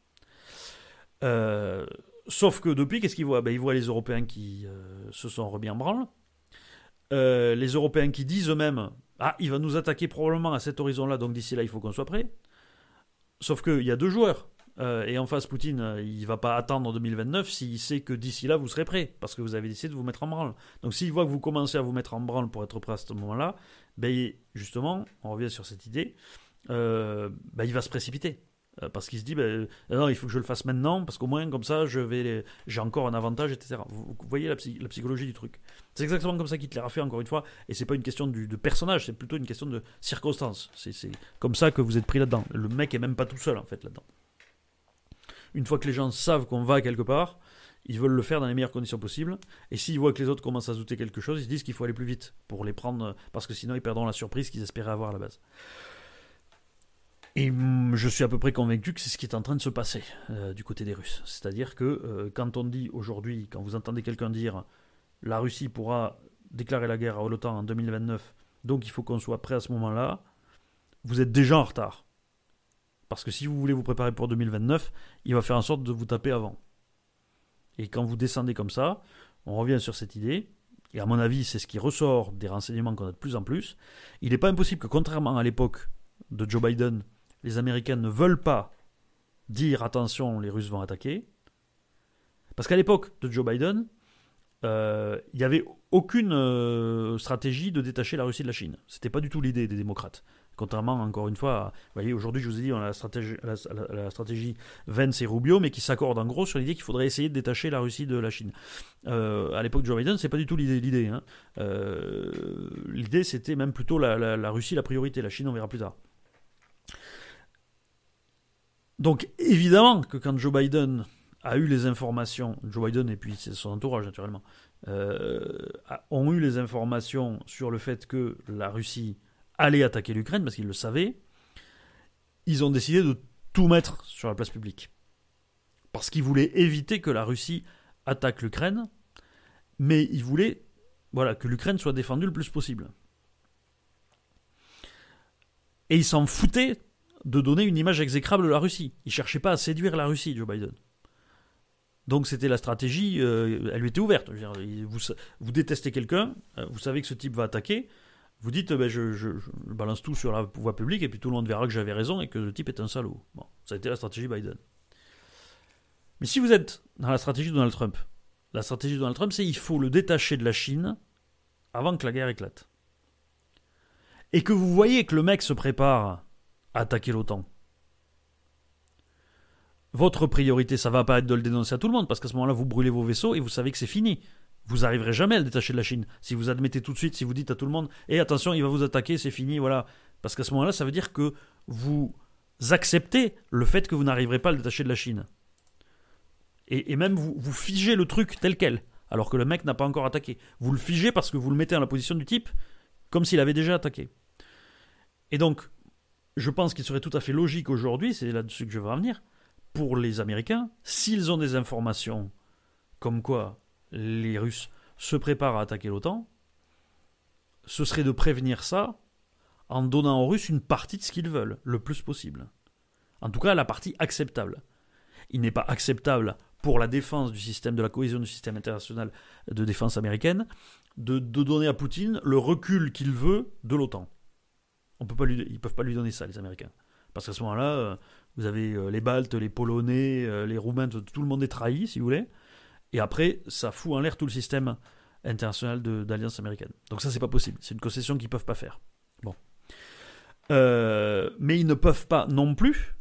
Euh, sauf que depuis, qu'est-ce qu'il voit ? Ben, il voit les Européens qui euh, se sont remis en branle. Euh, les Européens qui disent eux-mêmes, ah, il va nous attaquer probablement à cet horizon-là, donc d'ici là, il faut qu'on soit prêt. Sauf qu'il y a deux joueurs. Euh, et en face, Poutine, euh, il ne va pas attendre deux mille vingt-neuf s'il sait que d'ici là, vous serez prêt, parce que vous avez décidé de vous mettre en branle. Donc s'il voit que vous commencez à vous mettre en branle pour être prêt à ce moment-là, ben, justement, on revient sur cette idée, euh, ben, il va se précipiter. Euh, parce qu'il se dit, ben, non, il faut que je le fasse maintenant, parce qu'au moins, comme ça, je vais les... j'ai encore un avantage, et cetera. Vous, vous voyez la, psy... la psychologie du truc. C'est exactement comme ça qu'Hitler a fait, encore une fois, et c'est pas une question du... de personnage, c'est plutôt une question de circonstance. C'est... c'est comme ça que vous êtes pris là-dedans. Le mec est même pas tout seul, en fait, là-dedans. Une fois que les gens savent qu'on va quelque part, ils veulent le faire dans les meilleures conditions possibles, et s'ils voient que les autres commencent à se douter quelque chose, ils se disent qu'il faut aller plus vite, pour les prendre, parce que sinon ils perdront la surprise qu'ils espéraient avoir à la base. Et je suis à peu près convaincu que c'est ce qui est en train de se passer euh, du côté des Russes. C'est-à-dire que euh, quand on dit aujourd'hui, quand vous entendez quelqu'un dire « la Russie pourra déclarer la guerre à l'OTAN en deux mille vingt-neuf, donc il faut qu'on soit prêt à ce moment-là », vous êtes déjà en retard. Parce que si vous voulez vous préparer pour deux mille vingt-neuf, il va faire en sorte de vous taper avant. Et quand vous descendez comme ça, on revient sur cette idée, et à mon avis, c'est ce qui ressort des renseignements qu'on a de plus en plus, il n'est pas impossible que, contrairement à l'époque de Joe Biden, les Américains ne veulent pas dire « attention, les Russes vont attaquer ». Parce qu'à l'époque de Joe Biden, euh, il n'y avait aucune euh, stratégie de détacher la Russie de la Chine. Ce n'était pas du tout l'idée des démocrates. Contrairement, encore une fois, à, vous voyez, aujourd'hui, je vous ai dit, on a la stratégie, la, la, la stratégie Vance et Rubio, mais qui s'accordent en gros sur l'idée qu'il faudrait essayer de détacher la Russie de la Chine. Euh, à l'époque de Joe Biden, ce n'est pas du tout l'idée. l'idée, hein. euh, l'idée, c'était même plutôt la, la, la Russie la priorité. La Chine, on verra plus tard. Donc, évidemment que quand Joe Biden a eu les informations, Joe Biden et puis son entourage, naturellement, euh, ont eu les informations sur le fait que la Russie allait attaquer l'Ukraine, parce qu'ils le savaient, ils ont décidé de tout mettre sur la place publique. Parce qu'ils voulaient éviter que la Russie attaque l'Ukraine, mais ils voulaient voilà, que l'Ukraine soit défendue le plus possible. Et ils s'en foutaient de donner une image exécrable de la Russie. Il ne cherchait pas à séduire la Russie, Joe Biden. Donc c'était la stratégie, euh, elle lui était ouverte. Je veux dire, vous, vous détestez quelqu'un, vous savez que ce type va attaquer, Vous dites, ben, je, je, je balance tout sur la voie publique et puis tout le monde verra que j'avais raison et que le type est un salaud. Bon, ça a été la stratégie Biden. Mais si vous êtes dans la stratégie de Donald Trump, la stratégie de Donald Trump, c'est il faut le détacher de la Chine avant que la guerre éclate. Et que vous voyez que le mec se prépare à attaquer l'OTAN. Votre priorité, ça va pas être de le dénoncer à tout le monde, parce qu'à ce moment-là, vous brûlez vos vaisseaux et vous savez que c'est fini. Vous n'arriverez jamais à le détacher de la Chine. Si vous admettez tout de suite, si vous dites à tout le monde, et eh, attention, il va vous attaquer, c'est fini, voilà. Parce qu'à ce moment-là, ça veut dire que vous acceptez le fait que vous n'arriverez pas à le détacher de la Chine. Et, et même, vous, vous figez le truc tel quel, alors que le mec n'a pas encore attaqué. Vous le figez parce que vous le mettez dans la position du type, comme s'il avait déjà attaqué. Et donc, je pense qu'il serait tout à fait logique aujourd'hui, c'est là-dessus que je veux en venir, pour les Américains, s'ils ont des informations comme quoi les Russes se préparent à attaquer l'OTAN, ce serait de prévenir ça en donnant aux Russes une partie de ce qu'ils veulent, le plus possible. En tout cas, la partie acceptable. Il n'est pas acceptable pour la défense du système, de la cohésion du système international de défense américaine, de, de donner à Poutine le recul qu'il veut de l'OTAN. On peut pas lui, ils ne peuvent pas lui donner ça, les Américains. Parce qu'à ce moment-là, vous avez les Baltes, les Polonais, les Roumains, tout le monde est trahi, si vous voulez. Et après, ça fout en l'air tout le système international de, d'alliance américaine. Donc ça, c'est pas possible. C'est une concession qu'ils peuvent pas faire. Bon. Euh, mais ils ne peuvent pas non plus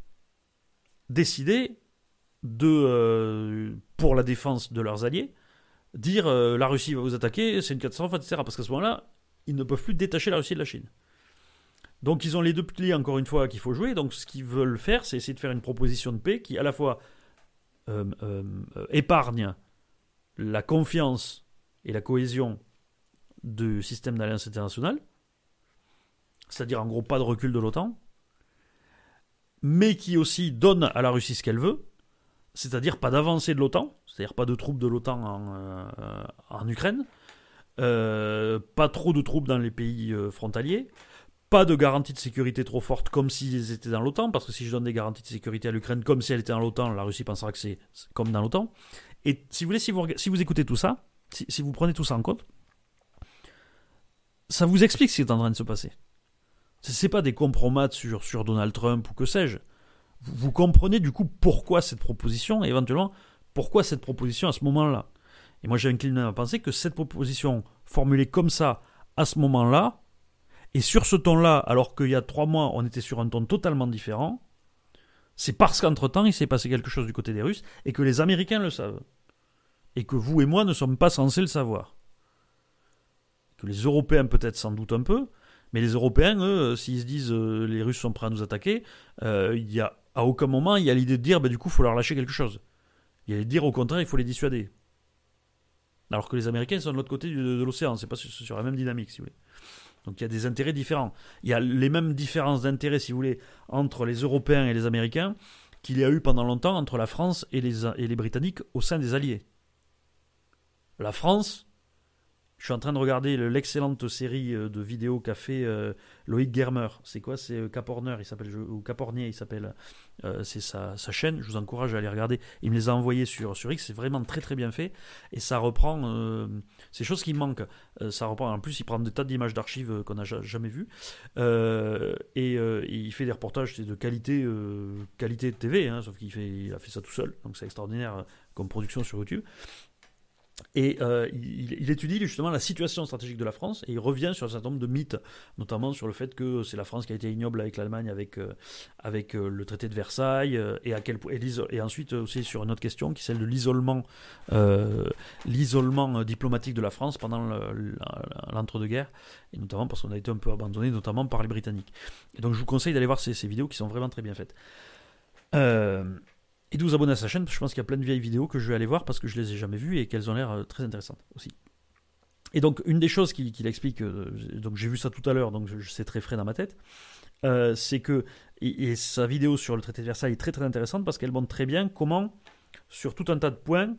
décider de, euh, pour la défense de leurs alliés, dire euh, la Russie va vous attaquer, c'est une catastrophe, et cetera. Parce qu'à ce moment-là, ils ne peuvent plus détacher la Russie de la Chine. Donc ils ont les deux piliers, encore une fois, qu'il faut jouer. Donc ce qu'ils veulent faire, c'est essayer de faire une proposition de paix qui, à la fois, euh, euh, euh, épargne la confiance et la cohésion du système d'alliance internationale, c'est-à-dire en gros pas de recul de l'OTAN, mais qui aussi donne à la Russie ce qu'elle veut, c'est-à-dire pas d'avancée de l'OTAN, c'est-à-dire pas de troupes de l'OTAN en, euh, en Ukraine, euh, pas trop de troupes dans les pays euh, frontaliers, pas de garantie de sécurité trop forte comme s'ils étaient dans l'OTAN, parce que si je donne des garanties de sécurité à l'Ukraine comme si elle était dans l'OTAN, la Russie pensera que c'est comme dans l'OTAN. Et si vous voulez, si vous, si vous écoutez tout ça, si, si vous prenez tout ça en compte, ça vous explique ce qui est en train de se passer. Ce n'est pas des compromates sur, sur Donald Trump ou que sais-je. Vous, vous comprenez du coup pourquoi cette proposition, et éventuellement pourquoi cette proposition à ce moment-là. Et moi j'incline à penser que cette proposition formulée comme ça, à ce moment-là, et sur ce ton-là, alors qu'il y a trois mois, on était sur un ton totalement différent, c'est parce qu'entre-temps, il s'est passé quelque chose du côté des Russes et que les Américains le savent. Et que vous et moi ne sommes pas censés le savoir. Que les Européens peut-être s'en doutent un peu, mais les Européens, eux, s'ils se disent euh, les Russes sont prêts à nous attaquer, euh, il y a, à aucun moment il y a l'idée de dire bah, du coup il faut leur lâcher quelque chose. Il y a l'idée de dire au contraire il faut les dissuader. Alors que les Américains sont de l'autre côté de, de l'océan, c'est pas sur, sur la même dynamique si vous voulez. Donc il y a des intérêts différents. Il y a les mêmes différences d'intérêts, si vous voulez, entre les Européens et les Américains qu'il y a eu pendant longtemps entre la France et les, et les Britanniques au sein des Alliés. La France, je suis en train de regarder l'excellente série de vidéos qu'a fait euh, Loïc Germer. C'est quoi? C'est Cap Horner, il s'appelle, ou Cap Hornier, il s'appelle. Euh, c'est sa, sa chaîne. Je vous encourage à aller regarder. Il me les a envoyés sur, sur X. C'est vraiment très très bien fait. Et ça reprend euh, ces choses qui manquent. Euh, ça reprend. En plus, il prend des tas d'images d'archives qu'on n'a jamais vues. Euh, et, euh, et il fait des reportages de qualité, euh, qualité de T V. Hein, sauf qu'il fait, il a fait ça tout seul. Donc c'est extraordinaire comme production sur YouTube. Et euh, il, il étudie justement la situation stratégique de la France et il revient sur un certain nombre de mythes, notamment sur le fait que c'est la France qui a été ignoble avec l'Allemagne, avec, euh, avec euh, le traité de Versailles, euh, et, à quel, et, et ensuite aussi sur une autre question qui est celle de l'isolement, euh, l'isolement diplomatique de la France pendant le, l'entre-deux-guerres, et notamment parce qu'on a été un peu abandonné, notamment par les Britanniques. Et donc je vous conseille d'aller voir ces, ces vidéos qui sont vraiment très bien faites. Euh... Et de vous abonner à sa chaîne, parce que je pense qu'il y a plein de vieilles vidéos que je vais aller voir parce que je ne les ai jamais vues et qu'elles ont l'air très intéressantes aussi. Et donc, une des choses qu'il, qu'il explique, euh, donc j'ai vu ça tout à l'heure, donc je, je c'est très frais dans ma tête, euh, c'est que, et, et sa vidéo sur le traité de Versailles est très très intéressante parce qu'elle montre très bien comment, sur tout un tas de points,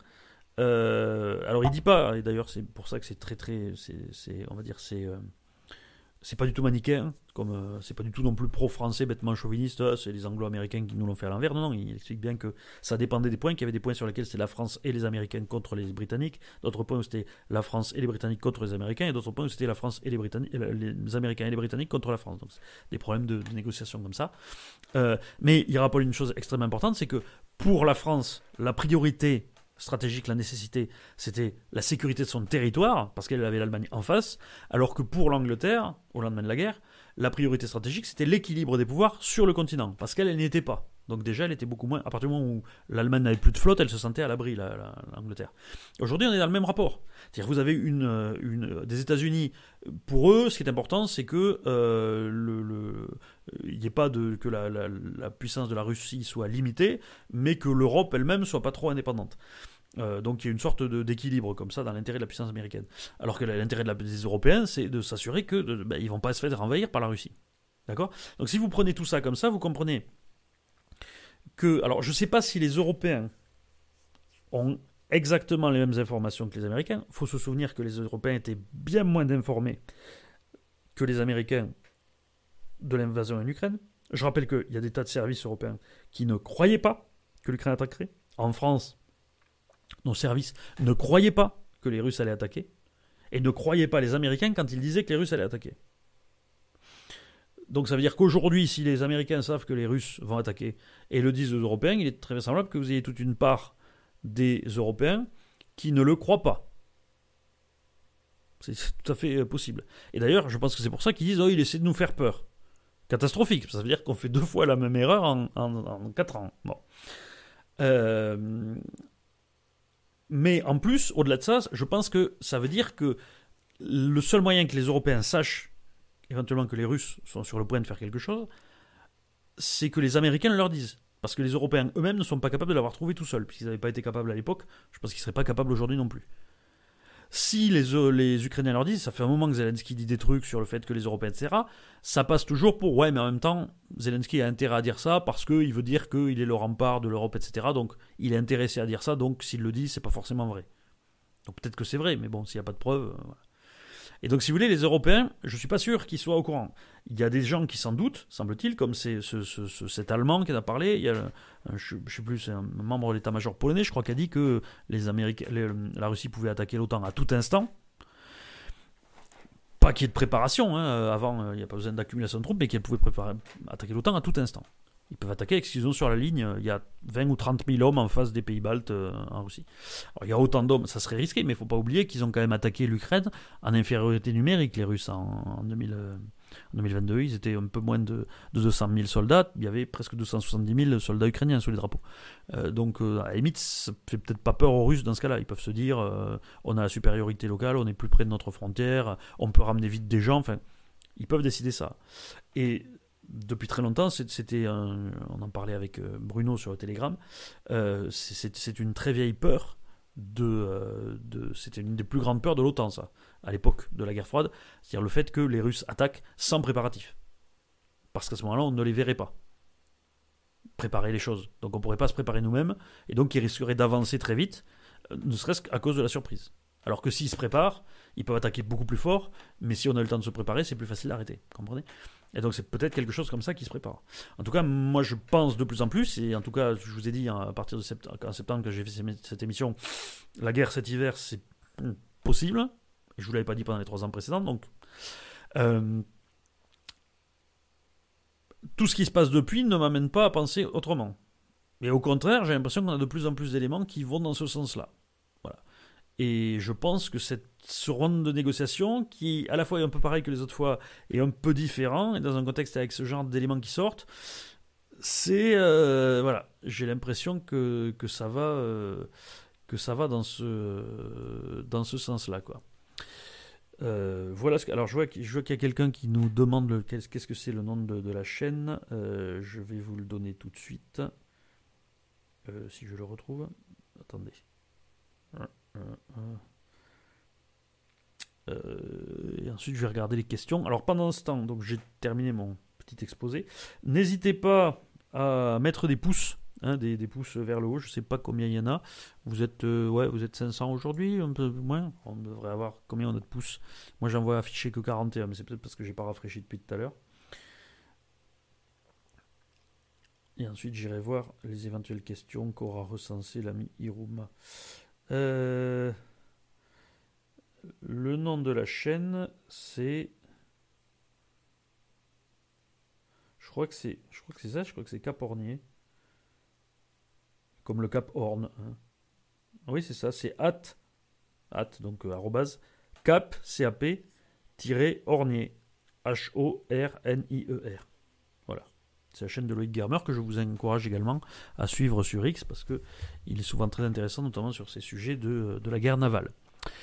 euh, alors il dit pas, et d'ailleurs c'est pour ça que c'est très très, c'est, c'est on va dire, c'est, euh, c'est pas du tout manichéen, comme euh, c'est pas du tout non plus pro-français, bêtement chauviniste, euh, c'est les anglo-américains qui nous l'ont fait à l'envers. Non, non, il explique bien que ça dépendait des points, qu'il y avait des points sur lesquels c'était la France et les Américains contre les Britanniques, d'autres points où c'était la France et les Britanniques contre les Américains, et d'autres points où c'était la France et les Britanniques, les Américains et les Britanniques contre la France. Donc c'est des problèmes de, de négociation comme ça. Euh, mais il rappelle une chose extrêmement importante, c'est que pour la France, la priorité stratégique, la nécessité, c'était la sécurité de son territoire, parce qu'elle avait l'Allemagne en face, alors que pour l'Angleterre, au lendemain de la guerre, la priorité stratégique, c'était l'équilibre des pouvoirs sur le continent, parce qu'elle, elle n'y était pas. Donc déjà, elle était beaucoup moins... À partir du moment où l'Allemagne n'avait plus de flotte, elle se sentait à l'abri, la, la, l'Angleterre. Aujourd'hui, on est dans le même rapport. C'est-à-dire que vous avez une, une, des États-Unis, pour eux, ce qui est important, c'est que euh, le, le, il n'y ait pas de, que la, la, la puissance de la Russie soit limitée, mais que l'Europe elle-même soit pas trop indépendante. Euh, donc il y a une sorte de, d'équilibre comme ça dans l'intérêt de la puissance américaine. Alors que l'intérêt de la, des Européens, c'est de s'assurer qu'ils de, ben, ils vont pas se faire envahir par la Russie. D'accord ? Donc si vous prenez tout ça comme ça, vous comprenez que... Alors je ne sais pas si les Européens ont exactement les mêmes informations que les Américains. Il faut se souvenir que les Européens étaient bien moins informés que les Américains de l'invasion en Ukraine. Je rappelle qu'il y a des tas de services européens qui ne croyaient pas que l'Ukraine attaquerait. En France, nos services ne croyaient pas que les Russes allaient attaquer et ne croyaient pas les Américains quand ils disaient que les Russes allaient attaquer. Donc ça veut dire qu'aujourd'hui, si les Américains savent que les Russes vont attaquer et le disent aux Européens, il est très vraisemblable que vous ayez toute une part des Européens qui ne le croient pas. C'est tout à fait possible. Et d'ailleurs, je pense que c'est pour ça qu'ils disent « Oh, il essaie de nous faire peur ». Catastrophique, ça veut dire qu'on fait deux fois la même erreur en, en, en quatre ans. Bon. Euh... Mais en plus, au-delà de ça, je pense que ça veut dire que le seul moyen que les Européens sachent éventuellement que les Russes sont sur le point de faire quelque chose, c'est que les Américains le leur disent. Parce que les Européens eux-mêmes ne sont pas capables de l'avoir trouvé tout seuls. Puisqu'ils n'avaient pas été capables à l'époque, je pense qu'ils ne seraient pas capables aujourd'hui non plus. Si les, les Ukrainiens leur disent, ça fait un moment que Zelensky dit des trucs sur le fait que les Européens, et cetera, ça passe toujours pour, ouais, mais en même temps, Zelensky a intérêt à dire ça parce qu'il veut dire qu'il est le rempart de l'Europe, et cetera. Donc, il est intéressé à dire ça, donc s'il le dit, c'est pas forcément vrai. Donc peut-être que c'est vrai, mais bon, s'il n'y a pas de preuves... Euh, voilà. Et donc, si vous voulez, les Européens, je ne suis pas sûr qu'ils soient au courant. Il y a des gens qui s'en doutent, semble-t-il, comme c'est ce, ce, ce, cet Allemand qui en a parlé. Il y a, un, je ne sais plus, c'est un membre de l'état-major polonais, je crois, qui a dit que les Américains, les, la Russie pouvait attaquer l'OTAN à tout instant. Pas qu'il y ait de préparation, hein, avant, il n'y a pas besoin d'accumulation de troupes, mais qu'elle pouvait préparer, attaquer l'OTAN à tout instant. Ils peuvent attaquer avec ce qu'ils ont sur la ligne. Il y a vingt ou trente mille hommes en face des pays baltes euh, en Russie. Alors, il y a autant d'hommes, ça serait risqué, mais il ne faut pas oublier qu'ils ont quand même attaqué l'Ukraine en infériorité numérique, les Russes, en, en, deux mille, euh, en deux mille vingt-deux. Ils étaient un peu moins de, de deux cent mille soldats. Il y avait presque deux cent soixante-dix mille soldats ukrainiens sous les drapeaux. Euh, donc, euh, à la limite, ça ne fait peut-être pas peur aux Russes dans ce cas-là. Ils peuvent se dire euh, on a la supériorité locale, on est plus près de notre frontière, on peut ramener vite des gens. Enfin, ils peuvent décider ça. Et depuis très longtemps, c'était un, on en parlait avec Bruno sur le Telegram, euh, c'est, c'est une très vieille peur, de, euh, de, c'était une des plus grandes peurs de l'OTAN, ça, à l'époque de la guerre froide, c'est-à-dire le fait que les Russes attaquent sans préparatif. Parce qu'à ce moment-là, on ne les verrait pas préparer les choses. Donc on ne pourrait pas se préparer nous-mêmes, et donc ils risqueraient d'avancer très vite, ne serait-ce qu'à cause de la surprise. Alors que s'ils se préparent, ils peuvent attaquer beaucoup plus fort, mais si on a le temps de se préparer, c'est plus facile d'arrêter. Vous comprenez ? Et donc c'est peut-être quelque chose comme ça qui se prépare. En tout cas, moi je pense de plus en plus, et en tout cas, je vous ai dit à partir de septembre, en septembre que j'ai fait cette émission, la guerre cet hiver, c'est possible. Et je ne vous l'avais pas dit pendant les trois ans précédents. Donc, euh, tout ce qui se passe depuis ne m'amène pas à penser autrement. Mais au contraire, j'ai l'impression qu'on a de plus en plus d'éléments qui vont dans ce sens-là. Voilà. Et je pense que cette ce round de négociation, qui à la fois est un peu pareil que les autres fois, est un peu différent, et dans un contexte avec ce genre d'éléments qui sortent, c'est... Euh, voilà, j'ai l'impression que, que, ça va, euh, que ça va dans ce, dans ce sens-là, quoi. Euh, voilà ce que, alors je vois, je vois qu'il y a quelqu'un qui nous demande le, qu'est-ce, qu'est-ce que c'est le nom de, de la chaîne. Euh, je vais vous le donner tout de suite. Euh, si je le retrouve. Attendez. Euh, euh, euh, et ensuite je vais regarder les questions. Alors pendant ce temps, donc j'ai terminé mon petit exposé. N'hésitez pas à mettre des pouces hein, des, des pouces vers le haut. Je ne sais pas combien il y en a. Vous êtes, euh, ouais, vous êtes cinq cents aujourd'hui, un peu moins. On devrait avoir combien on a de pouces. Moi, j'en vois affiché que quarante et un, mais c'est peut-être parce que j'ai pas rafraîchi depuis tout à l'heure. Et ensuite, j'irai voir les éventuelles questions qu'aura recensées l'ami Iruma. Euh, le nom de la chaîne, c'est... Je crois que c'est, je crois que c'est ça, je crois que c'est Cap Ornier. Comme le Cap Horn. Hein. Oui, c'est ça, c'est at, at, donc euh, arrobase, cap, C A P, tiré Ornier. H O R N I E R. Voilà. C'est la chaîne de Loïc Germer que je vous encourage également à suivre sur X parce qu'il est souvent très intéressant, notamment sur ces sujets de, de la guerre navale.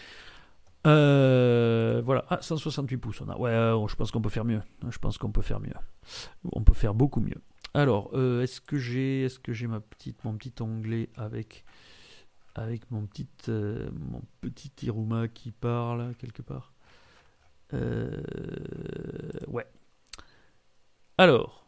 Euh, voilà. Ah, cent soixante-huit pouces on a. Ouais, euh, je pense qu'on peut faire mieux. Je pense qu'on peut faire mieux. On peut faire beaucoup mieux. Alors, euh, est-ce que j'ai, est-ce que j'ai ma petite, mon petit onglet avec, avec mon petit, euh, mon petit Iruma qui parle quelque part. Euh, ouais. Alors.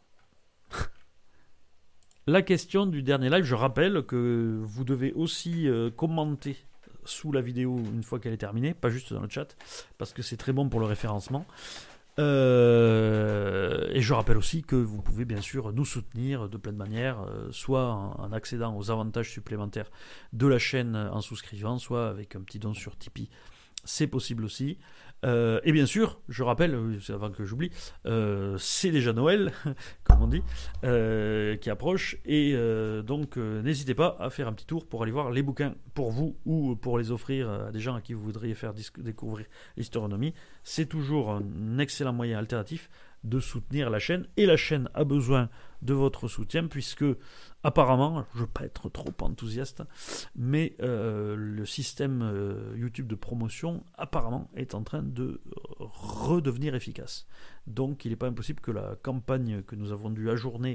La question du dernier live, je rappelle que vous devez aussi euh, commenter sous la vidéo une fois qu'elle est terminée, pas juste dans le chat, parce que c'est très bon pour le référencement. Euh, et je rappelle aussi que vous pouvez bien sûr nous soutenir de plein de manières, euh, soit en, en accédant aux avantages supplémentaires de la chaîne en souscrivant, soit avec un petit don sur Tipeee. C'est possible aussi. Euh, et bien sûr, je rappelle, avant que j'oublie, euh, c'est déjà Noël, comme on dit, euh, qui approche. Et euh, donc, euh, n'hésitez pas à faire un petit tour pour aller voir les bouquins pour vous ou pour les offrir à des gens à qui vous voudriez faire disc- découvrir l'historionomie. C'est toujours un excellent moyen alternatif de soutenir la chaîne. Et la chaîne a besoin de votre soutien puisque, apparemment, je ne veux pas être trop enthousiaste, mais euh, le système euh, YouTube de promotion, apparemment, est en train de redevenir efficace. Donc, il n'est pas impossible que la campagne que nous avons dû ajourner,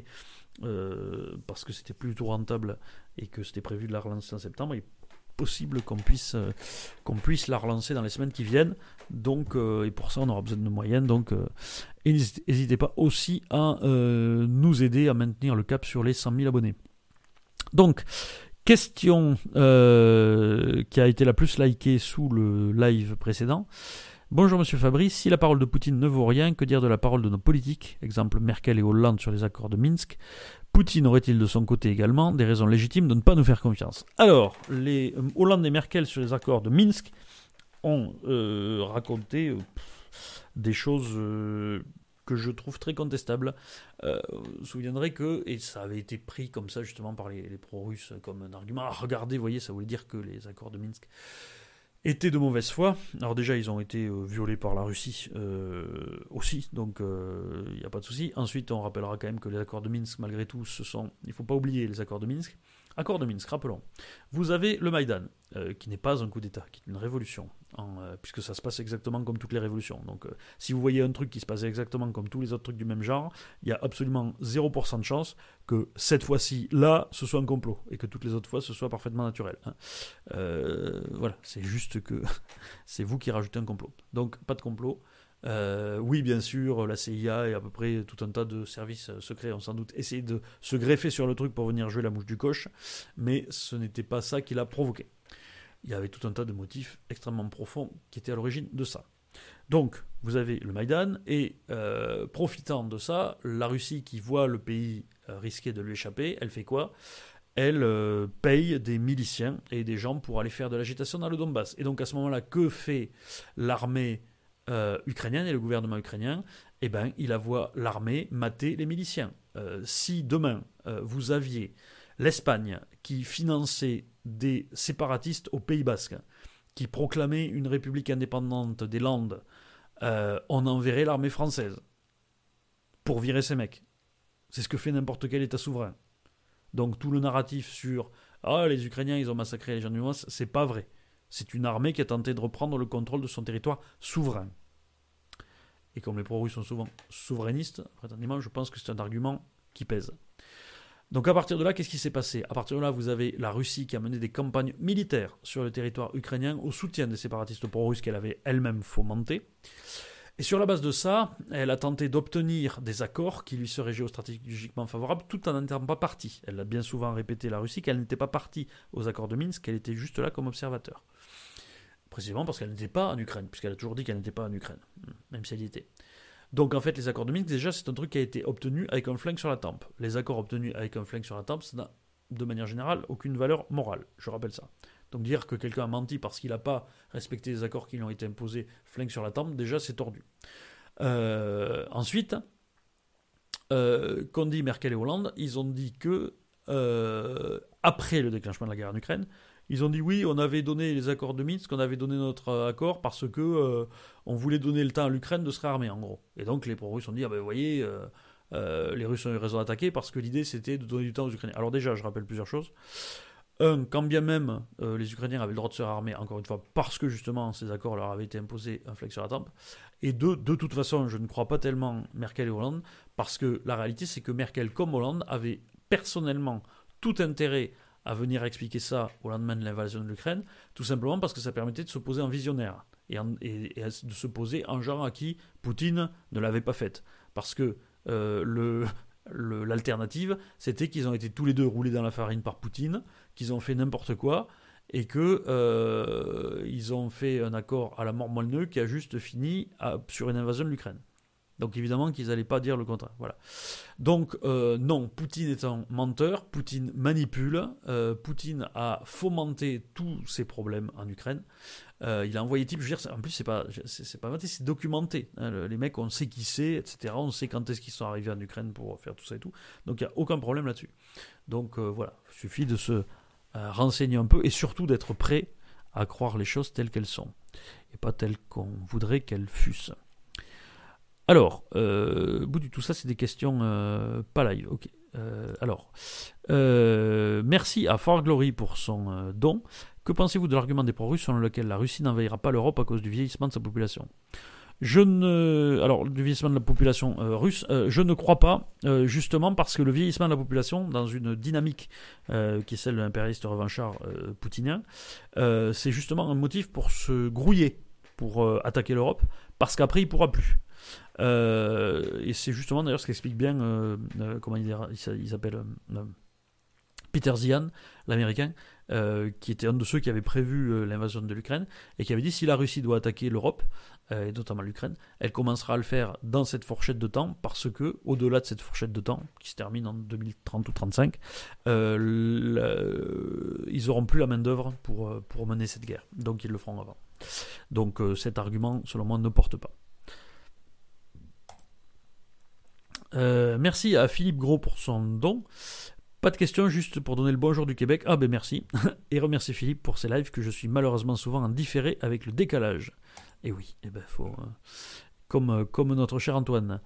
euh, parce que c'était plutôt rentable et que c'était prévu de la relancer en septembre, il est possible qu'on puisse, euh, qu'on puisse la relancer dans les semaines qui viennent. Donc, euh, et pour ça, on aura besoin de moyens. Donc, euh, n'hésitez pas aussi à euh, nous aider à maintenir le cap sur les cent mille abonnés. Donc, question euh, qui a été la plus likée sous le live précédent. Bonjour Monsieur Fabrice, si la parole de Poutine ne vaut rien, que dire de la parole de nos politiques, exemple Merkel et Hollande sur les accords de Minsk? Poutine aurait-il de son côté également des raisons légitimes de ne pas nous faire confiance? Alors, les euh, Hollande et Merkel sur les accords de Minsk ont euh, raconté euh, des choses euh, que je trouve très contestables. Euh, vous vous souviendrez que, et ça avait été pris comme ça justement par les, les pro-russes comme un argument, ah, regardez, vous voyez, ça voulait dire que les accords de Minsk étaient de mauvaise foi. Alors déjà, ils ont été euh, violés par la Russie euh, aussi, donc il euh, n'y a pas de souci. Ensuite, on rappellera quand même que les accords de Minsk, malgré tout, ce sont, il ne faut pas oublier les accords de Minsk. Accords de Minsk, rappelons. Vous avez le Maïdan, euh, qui n'est pas un coup d'État, qui est une révolution, en, euh, puisque ça se passe exactement comme toutes les révolutions. Donc, euh, si vous voyez un truc qui se passe exactement comme tous les autres trucs du même genre, il y a absolument zéro pour cent de chance que cette fois-ci, là, ce soit un complot, et que toutes les autres fois, ce soit parfaitement naturel. Hein. Euh, voilà, c'est juste que c'est vous qui rajoutez un complot. Donc, pas de complot. Euh, oui, bien sûr, la C I A et à peu près tout un tas de services secrets ont sans doute essayé de se greffer sur le truc pour venir jouer la mouche du coche, mais ce n'était pas ça qui l'a provoqué. Il y avait tout un tas de motifs extrêmement profonds qui étaient à l'origine de ça. Donc, vous avez le Maïdan, et euh, profitant de ça, la Russie qui voit le pays euh, risquer de lui échapper, elle fait quoi ? Elle euh, paye des miliciens et des gens pour aller faire de l'agitation dans le Donbass. Et donc, à ce moment-là, que fait l'armée Euh, ukrainienne et le gouvernement ukrainien? Eh ben, il envoie l'armée mater les miliciens. Euh, si demain, euh, vous aviez l'Espagne qui finançait des séparatistes au Pays Basque, qui proclamait une république indépendante des Landes, euh, on enverrait l'armée française pour virer ces mecs. C'est ce que fait n'importe quel État souverain. Donc tout le narratif sur « Ah, les Ukrainiens, ils ont massacré les gens du Donbass », c'est pas vrai. C'est une armée qui a tenté de reprendre le contrôle de son territoire souverain. Et comme les pro-russes sont souvent souverainistes, prétendument, je pense que c'est un argument qui pèse. Donc à partir de là, qu'est-ce qui s'est passé ? À partir de là, vous avez la Russie qui a mené des campagnes militaires sur le territoire ukrainien au soutien des séparatistes pro-russes qu'elle avait elle-même fomentés. Et sur la base de ça, elle a tenté d'obtenir des accords qui lui seraient géostratégiquement favorables, tout en n'étant pas partie. Elle a bien souvent répété, la Russie, qu'elle n'était pas partie aux accords de Minsk, qu'elle était juste là comme observateur. Précisément parce qu'elle n'était pas en Ukraine, puisqu'elle a toujours dit qu'elle n'était pas en Ukraine, même si elle y était. Donc en fait, les accords de Minsk, déjà, c'est un truc qui a été obtenu avec un flingue sur la tempe. Les accords obtenus avec un flingue sur la tempe, ça n'a, de manière générale, aucune valeur morale. Je rappelle ça. Donc dire que quelqu'un a menti parce qu'il n'a pas respecté les accords qui lui ont été imposés, flingue sur la tempe, déjà c'est tordu. Euh, ensuite, euh, qu'ont dit Merkel et Hollande, ils ont dit que, euh, après le déclenchement de la guerre en Ukraine, ils ont dit oui, on avait donné les accords de Minsk, on avait donné notre accord parce que euh, on voulait donner le temps à l'Ukraine de se réarmer en gros. Et donc les pro-russes ont dit, ah ben vous voyez, euh, euh, les Russes ont eu raison d'attaquer parce que l'idée c'était de donner du temps aux Ukrainiens. Alors déjà, je rappelle plusieurs choses. Un, quand bien même euh, les Ukrainiens avaient le droit de se réarmer, encore une fois, parce que justement ces accords leur avaient été imposés un flingue sur la tempe. Et deux, de toute façon, je ne crois pas tellement Merkel et Hollande, parce que la réalité c'est que Merkel comme Hollande avaient personnellement tout intérêt à venir expliquer ça au lendemain de l'invasion de l'Ukraine, tout simplement parce que ça permettait de se poser en visionnaire, et, en, et, et de se poser en genre à qui Poutine ne l'avait pas faite. Parce que euh, le... Le, l'alternative, c'était qu'ils ont été tous les deux roulés dans la farine par Poutine, qu'ils ont fait n'importe quoi, et qu'ils euh, ont fait un accord à la mort moelleux qui a juste fini à, sur une invasion de l'Ukraine. Donc évidemment qu'ils n'allaient pas dire le contraire. Voilà. Donc euh, non, Poutine est un menteur, Poutine manipule, euh, Poutine a fomenté tous ces problèmes en Ukraine. Euh, il a envoyé type, je veux dire, en plus c'est pas, c'est, c'est pas inventé, c'est documenté. Hein, les mecs, on sait qui c'est, et cetera. On sait quand est-ce qu'ils sont arrivés en Ukraine pour faire tout ça et tout. Donc il n'y a aucun problème là-dessus. Donc euh, voilà, il suffit de se euh, renseigner un peu et surtout d'être prêt à croire les choses telles qu'elles sont et pas telles qu'on voudrait qu'elles fussent. Alors, euh, au bout du tout ça, c'est des questions euh, pas live. Ok. Euh, alors, euh, merci à Fort Glory pour son euh, don. Que pensez-vous de l'argument des pro-russes selon lequel la Russie n'envahira pas l'Europe à cause du vieillissement de sa population ? Je ne, alors du vieillissement de la population euh, russe, euh, je ne crois pas, euh, justement parce que le vieillissement de la population, dans une dynamique euh, qui est celle de l'impérialiste revanchard euh, poutinien, euh, c'est justement un motif pour se grouiller, pour euh, attaquer l'Europe, parce qu'après il pourra plus. Euh, et c'est justement d'ailleurs ce qu'explique bien, euh, euh, comment il, il, il s'appelle, euh, Peter Zihan, l'américain, euh, qui était un de ceux qui avait prévu euh, l'invasion de l'Ukraine, et qui avait dit si la Russie doit attaquer l'Europe, euh, et notamment l'Ukraine, elle commencera à le faire dans cette fourchette de temps, parce que, au-delà de cette fourchette de temps, qui se termine en deux mille trente ou trente-cinq, euh, le, ils n'auront plus la main-d'œuvre pour, pour mener cette guerre. Donc ils le feront avant. Donc euh, cet argument, selon moi, ne porte pas. Euh, merci à Philippe Gros pour son don. Pas de questions, juste pour donner le bonjour du Québec. Ah ben merci. Et remercier Philippe pour ses lives que je suis malheureusement souvent en différé avec le décalage. Et oui, eh ben faut, euh, comme, comme notre cher Antoine.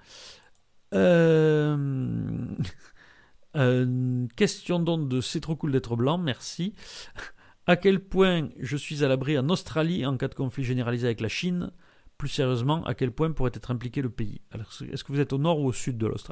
Euh, euh, question donc de C'est trop cool d'être blanc, merci. À quel point je suis à l'abri en Australie en cas de conflit généralisé avec la Chine ? Plus sérieusement, à quel point pourrait être impliqué le pays ? Alors, est-ce que vous êtes au nord ou au sud de l'Australie ?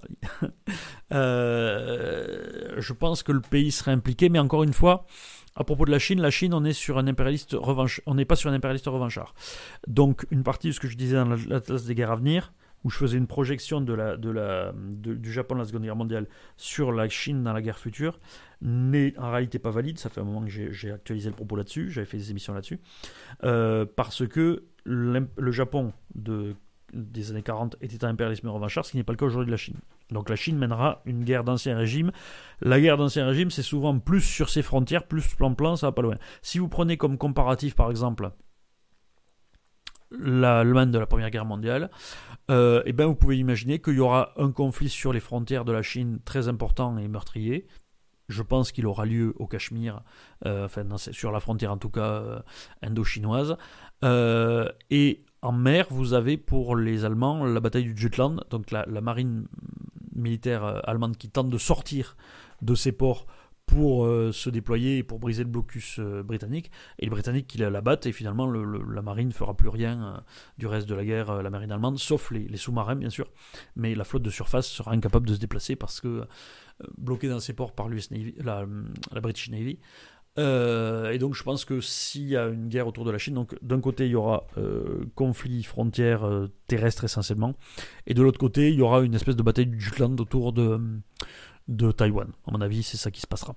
euh, Je pense que le pays serait impliqué, mais encore une fois, à propos de la Chine, la Chine, on est sur un impérialiste revanche, on n'est pas sur un impérialiste revanchard. Donc, une partie de ce que je disais dans l'Atlas des guerres à venir, où je faisais une projection de la, de la, de, du Japon de la Seconde Guerre mondiale sur la Chine dans la guerre future, n'est en réalité pas valide. Ça fait un moment que j'ai, j'ai actualisé le propos là-dessus, j'avais fait des émissions là-dessus, euh, parce que le Japon de, des années quarante était un impérialisme revanchard, ce qui n'est pas le cas aujourd'hui de la Chine. Donc la Chine mènera une guerre d'ancien régime. La guerre d'ancien régime, c'est souvent plus sur ses frontières, plus plan-plan, ça va pas loin. Si vous prenez comme comparatif, par exemple, l'Allemagne de la Première Guerre mondiale, euh, et ben vous pouvez imaginer qu'il y aura un conflit sur les frontières de la Chine très important et meurtrier. Je pense qu'il aura lieu au Cachemire, euh, enfin dans, sur la frontière en tout cas euh, indo-chinoise. Euh, et en mer, vous avez pour les Allemands la bataille du Jutland, donc la, la marine militaire euh, allemande qui tente de sortir de ses ports pour euh, se déployer et pour briser le blocus euh, britannique, et les Britanniques qui la, la battent, et finalement le, le, la marine ne fera plus rien euh, du reste de la guerre, euh, la marine allemande, sauf les, les sous-marins bien sûr, mais la flotte de surface sera incapable de se déplacer parce que euh, bloquée dans ses ports par l'U S Navy, la, la British Navy. Euh, et donc je pense que s'il y a une guerre autour de la Chine, donc d'un côté il y aura euh, conflit frontière euh, terrestre essentiellement, et de l'autre côté il y aura une espèce de bataille du Jutland autour de, de Taïwan. À mon avis, c'est ça qui se passera.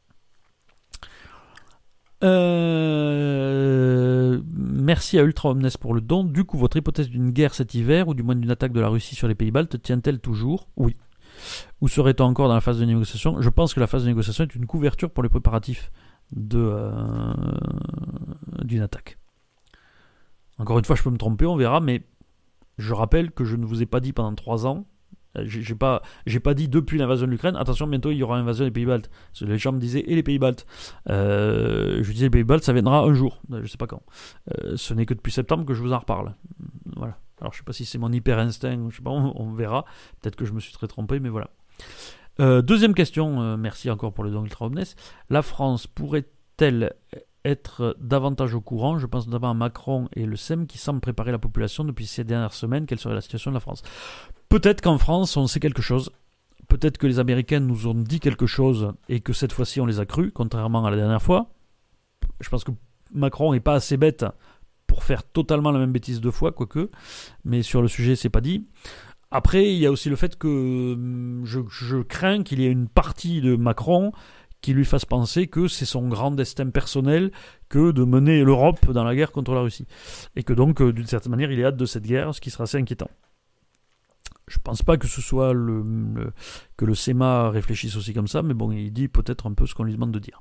Euh, merci à Ultra Omnes pour le don. Du coup, votre hypothèse d'une guerre cet hiver, ou du moins d'une attaque de la Russie sur les pays baltes, tient-elle toujours? Oui. Où serait-on encore dans la phase de négociation? Je pense que la phase de négociation est une couverture pour les préparatifs de, euh, d'une attaque. Encore une fois, je peux me tromper, on verra, mais je rappelle que je ne vous ai pas dit pendant trois ans, j'ai, j'ai, pas, j'ai pas dit depuis l'invasion de l'Ukraine, attention, bientôt il y aura l'invasion des pays baltes. Parce que les gens me disaient, et les pays baltes euh, Je disais, les pays baltes, ça viendra un jour, je sais pas quand. Euh, ce n'est que depuis septembre que je vous en reparle. Voilà. Alors je sais pas si c'est mon hyper instinct, je sais pas, on, on verra. Peut-être que je me suis très trompé, mais voilà. Euh, deuxième question, euh, merci encore pour le don Ultra Omnes. La France pourrait-elle être davantage au courant? Je pense notamment à Macron et le S E M qui semblent préparer la population depuis ces dernières semaines. Quelle serait la situation de la France? Peut-être qu'en France, on sait quelque chose. Peut-être que les Américains nous ont dit quelque chose et que cette fois-ci, on les a crus, contrairement à la dernière fois. Je pense que Macron n'est pas assez bête pour faire totalement la même bêtise deux fois, quoique. Mais sur le sujet, c'est pas dit. Après, il y a aussi le fait que je, je crains qu'il y ait une partie de Macron qui lui fasse penser que c'est son grand destin personnel que de mener l'Europe dans la guerre contre la Russie. Et que donc, d'une certaine manière, il est hâte de cette guerre, ce qui sera assez inquiétant. Je pense pas que ce soit le, le, que le S E M A réfléchisse aussi comme ça, mais bon, il dit peut-être un peu ce qu'on lui demande de dire.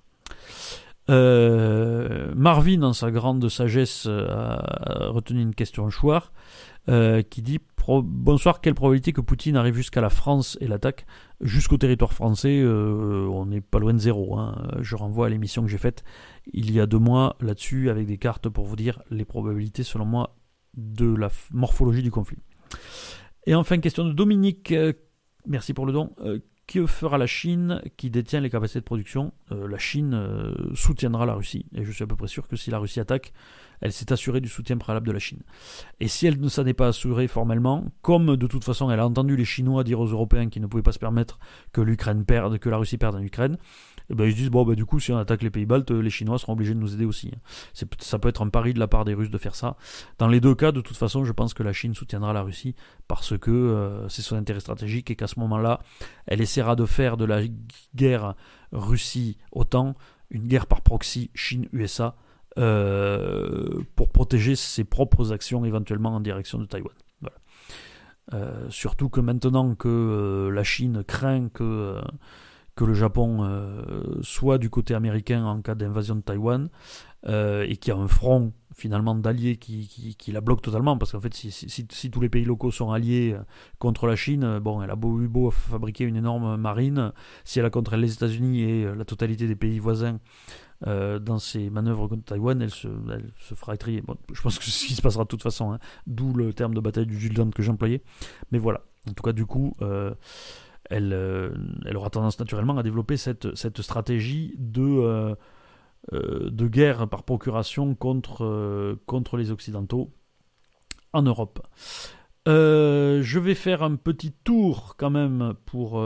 Euh, Marvin, dans sa grande sagesse, a retenu une question chouard euh, qui dit Pro- bonsoir, quelle probabilité que Poutine arrive jusqu'à la France et l'attaque jusqu'au territoire français? euh, On n'est pas loin de zéro. Hein. Je renvoie à l'émission que j'ai faite il y a deux mois là-dessus avec des cartes pour vous dire les probabilités, selon moi, de la f- morphologie du conflit. Et enfin, question de Dominique. Euh, merci pour le don. Euh, Que fera la Chine qui détient les capacités de production? euh, La Chine euh, soutiendra la Russie. Et je suis à peu près sûr que si la Russie attaque, elle s'est assurée du soutien préalable de la Chine. Et si elle ne s'en est pas assurée formellement, comme de toute façon elle a entendu les Chinois dire aux Européens qu'ils ne pouvaient pas se permettre que l'Ukraine perde, que la Russie perde en Ukraine, et ben ils se disent bon ben du coup si on attaque les pays baltes, les Chinois seront obligés de nous aider aussi. C'est, ça peut être un pari de la part des Russes de faire ça. Dans les deux cas, de toute façon, je pense que la Chine soutiendra la Russie parce que euh, c'est son intérêt stratégique et qu'à ce moment-là, elle essaiera de faire de la guerre Russie-OTAN une guerre par proxy Chine-U S A euh, pour protéger ses propres actions éventuellement en direction de Taïwan. Voilà. Euh, surtout que maintenant que euh, la Chine craint que, euh, que le Japon euh, soit du côté américain en cas d'invasion de Taïwan euh, et qu'il y a un front finalement d'alliés qui, qui, qui la bloque totalement, parce qu'en fait si, si, si tous les pays locaux sont alliés contre la Chine, bon, elle a beau, eu beau fabriquer une énorme marine, si elle a contre elle les États-Unis et la totalité des pays voisins euh, dans ses manœuvres contre Taïwan, elle se, elle se fera étrier. Bon, je pense que c'est ce qui se passera de toute façon, hein, d'où le terme de bataille du Jutland que j'employais, mais voilà, en tout cas du coup euh, elle, euh, elle aura tendance naturellement à développer cette, cette stratégie de euh, Euh, de guerre par procuration contre, euh, contre les Occidentaux en Europe. Euh, je vais faire un petit tour quand même pour,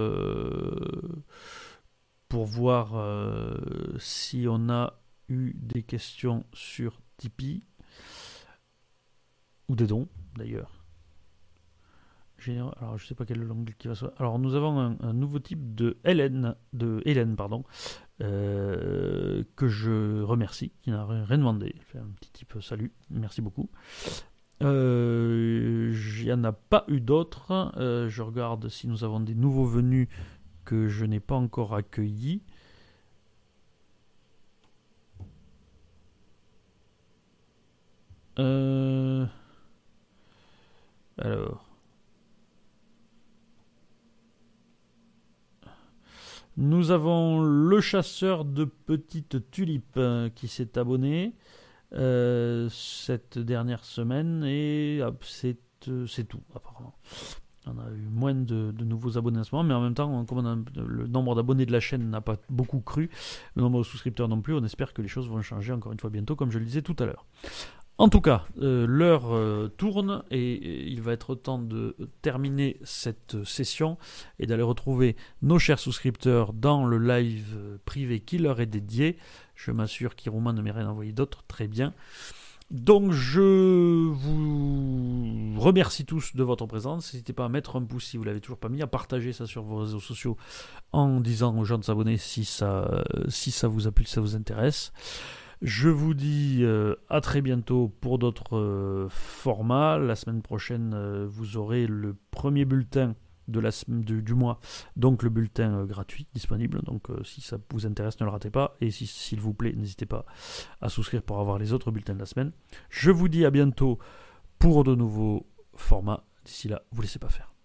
euh, pour voir euh, si on a eu des questions sur Tipeee ou des dons d'ailleurs. Alors je sais pas quel est l'angle qui va se... Alors nous avons un, un nouveau type de Hélène, de Hélène pardon, euh, que je remercie, qui n'a rien demandé. Je fais un petit type salut, merci beaucoup. Euh, il n'y en a pas eu d'autres. Euh, je regarde si nous avons des nouveaux venus que je n'ai pas encore accueillis. Euh... Alors... Nous avons le chasseur de petites tulipes euh, qui s'est abonné euh, cette dernière semaine et ah, c'est, euh, c'est tout apparemment. On a eu moins de, de nouveaux abonnés en ce moment, mais en même temps, comme on a, le nombre d'abonnés de la chaîne n'a pas beaucoup cru, le nombre de souscripteurs non plus, on espère que les choses vont changer encore une fois bientôt, comme je le disais tout à l'heure. En tout cas, euh, l'heure euh, tourne et, et il va être temps de terminer cette session et d'aller retrouver nos chers souscripteurs dans le live privé qui leur est dédié. Je m'assure qu'Irouma ne m'ait rien envoyé d'autre. Très bien. Donc je vous remercie tous de votre présence. N'hésitez pas à mettre un pouce si vous ne l'avez toujours pas mis, à partager ça sur vos réseaux sociaux en disant aux gens de s'abonner si ça, si ça vous a plu, si ça vous intéresse. Je vous dis euh, à très bientôt pour d'autres euh, formats. La semaine prochaine, euh, vous aurez le premier bulletin de la, de, du mois, donc le bulletin euh, gratuit disponible. Donc euh, si ça vous intéresse, ne le ratez pas. Et si, s'il vous plaît, n'hésitez pas à souscrire pour avoir les autres bulletins de la semaine. Je vous dis à bientôt pour de nouveaux formats. D'ici là, vous ne laissez pas faire.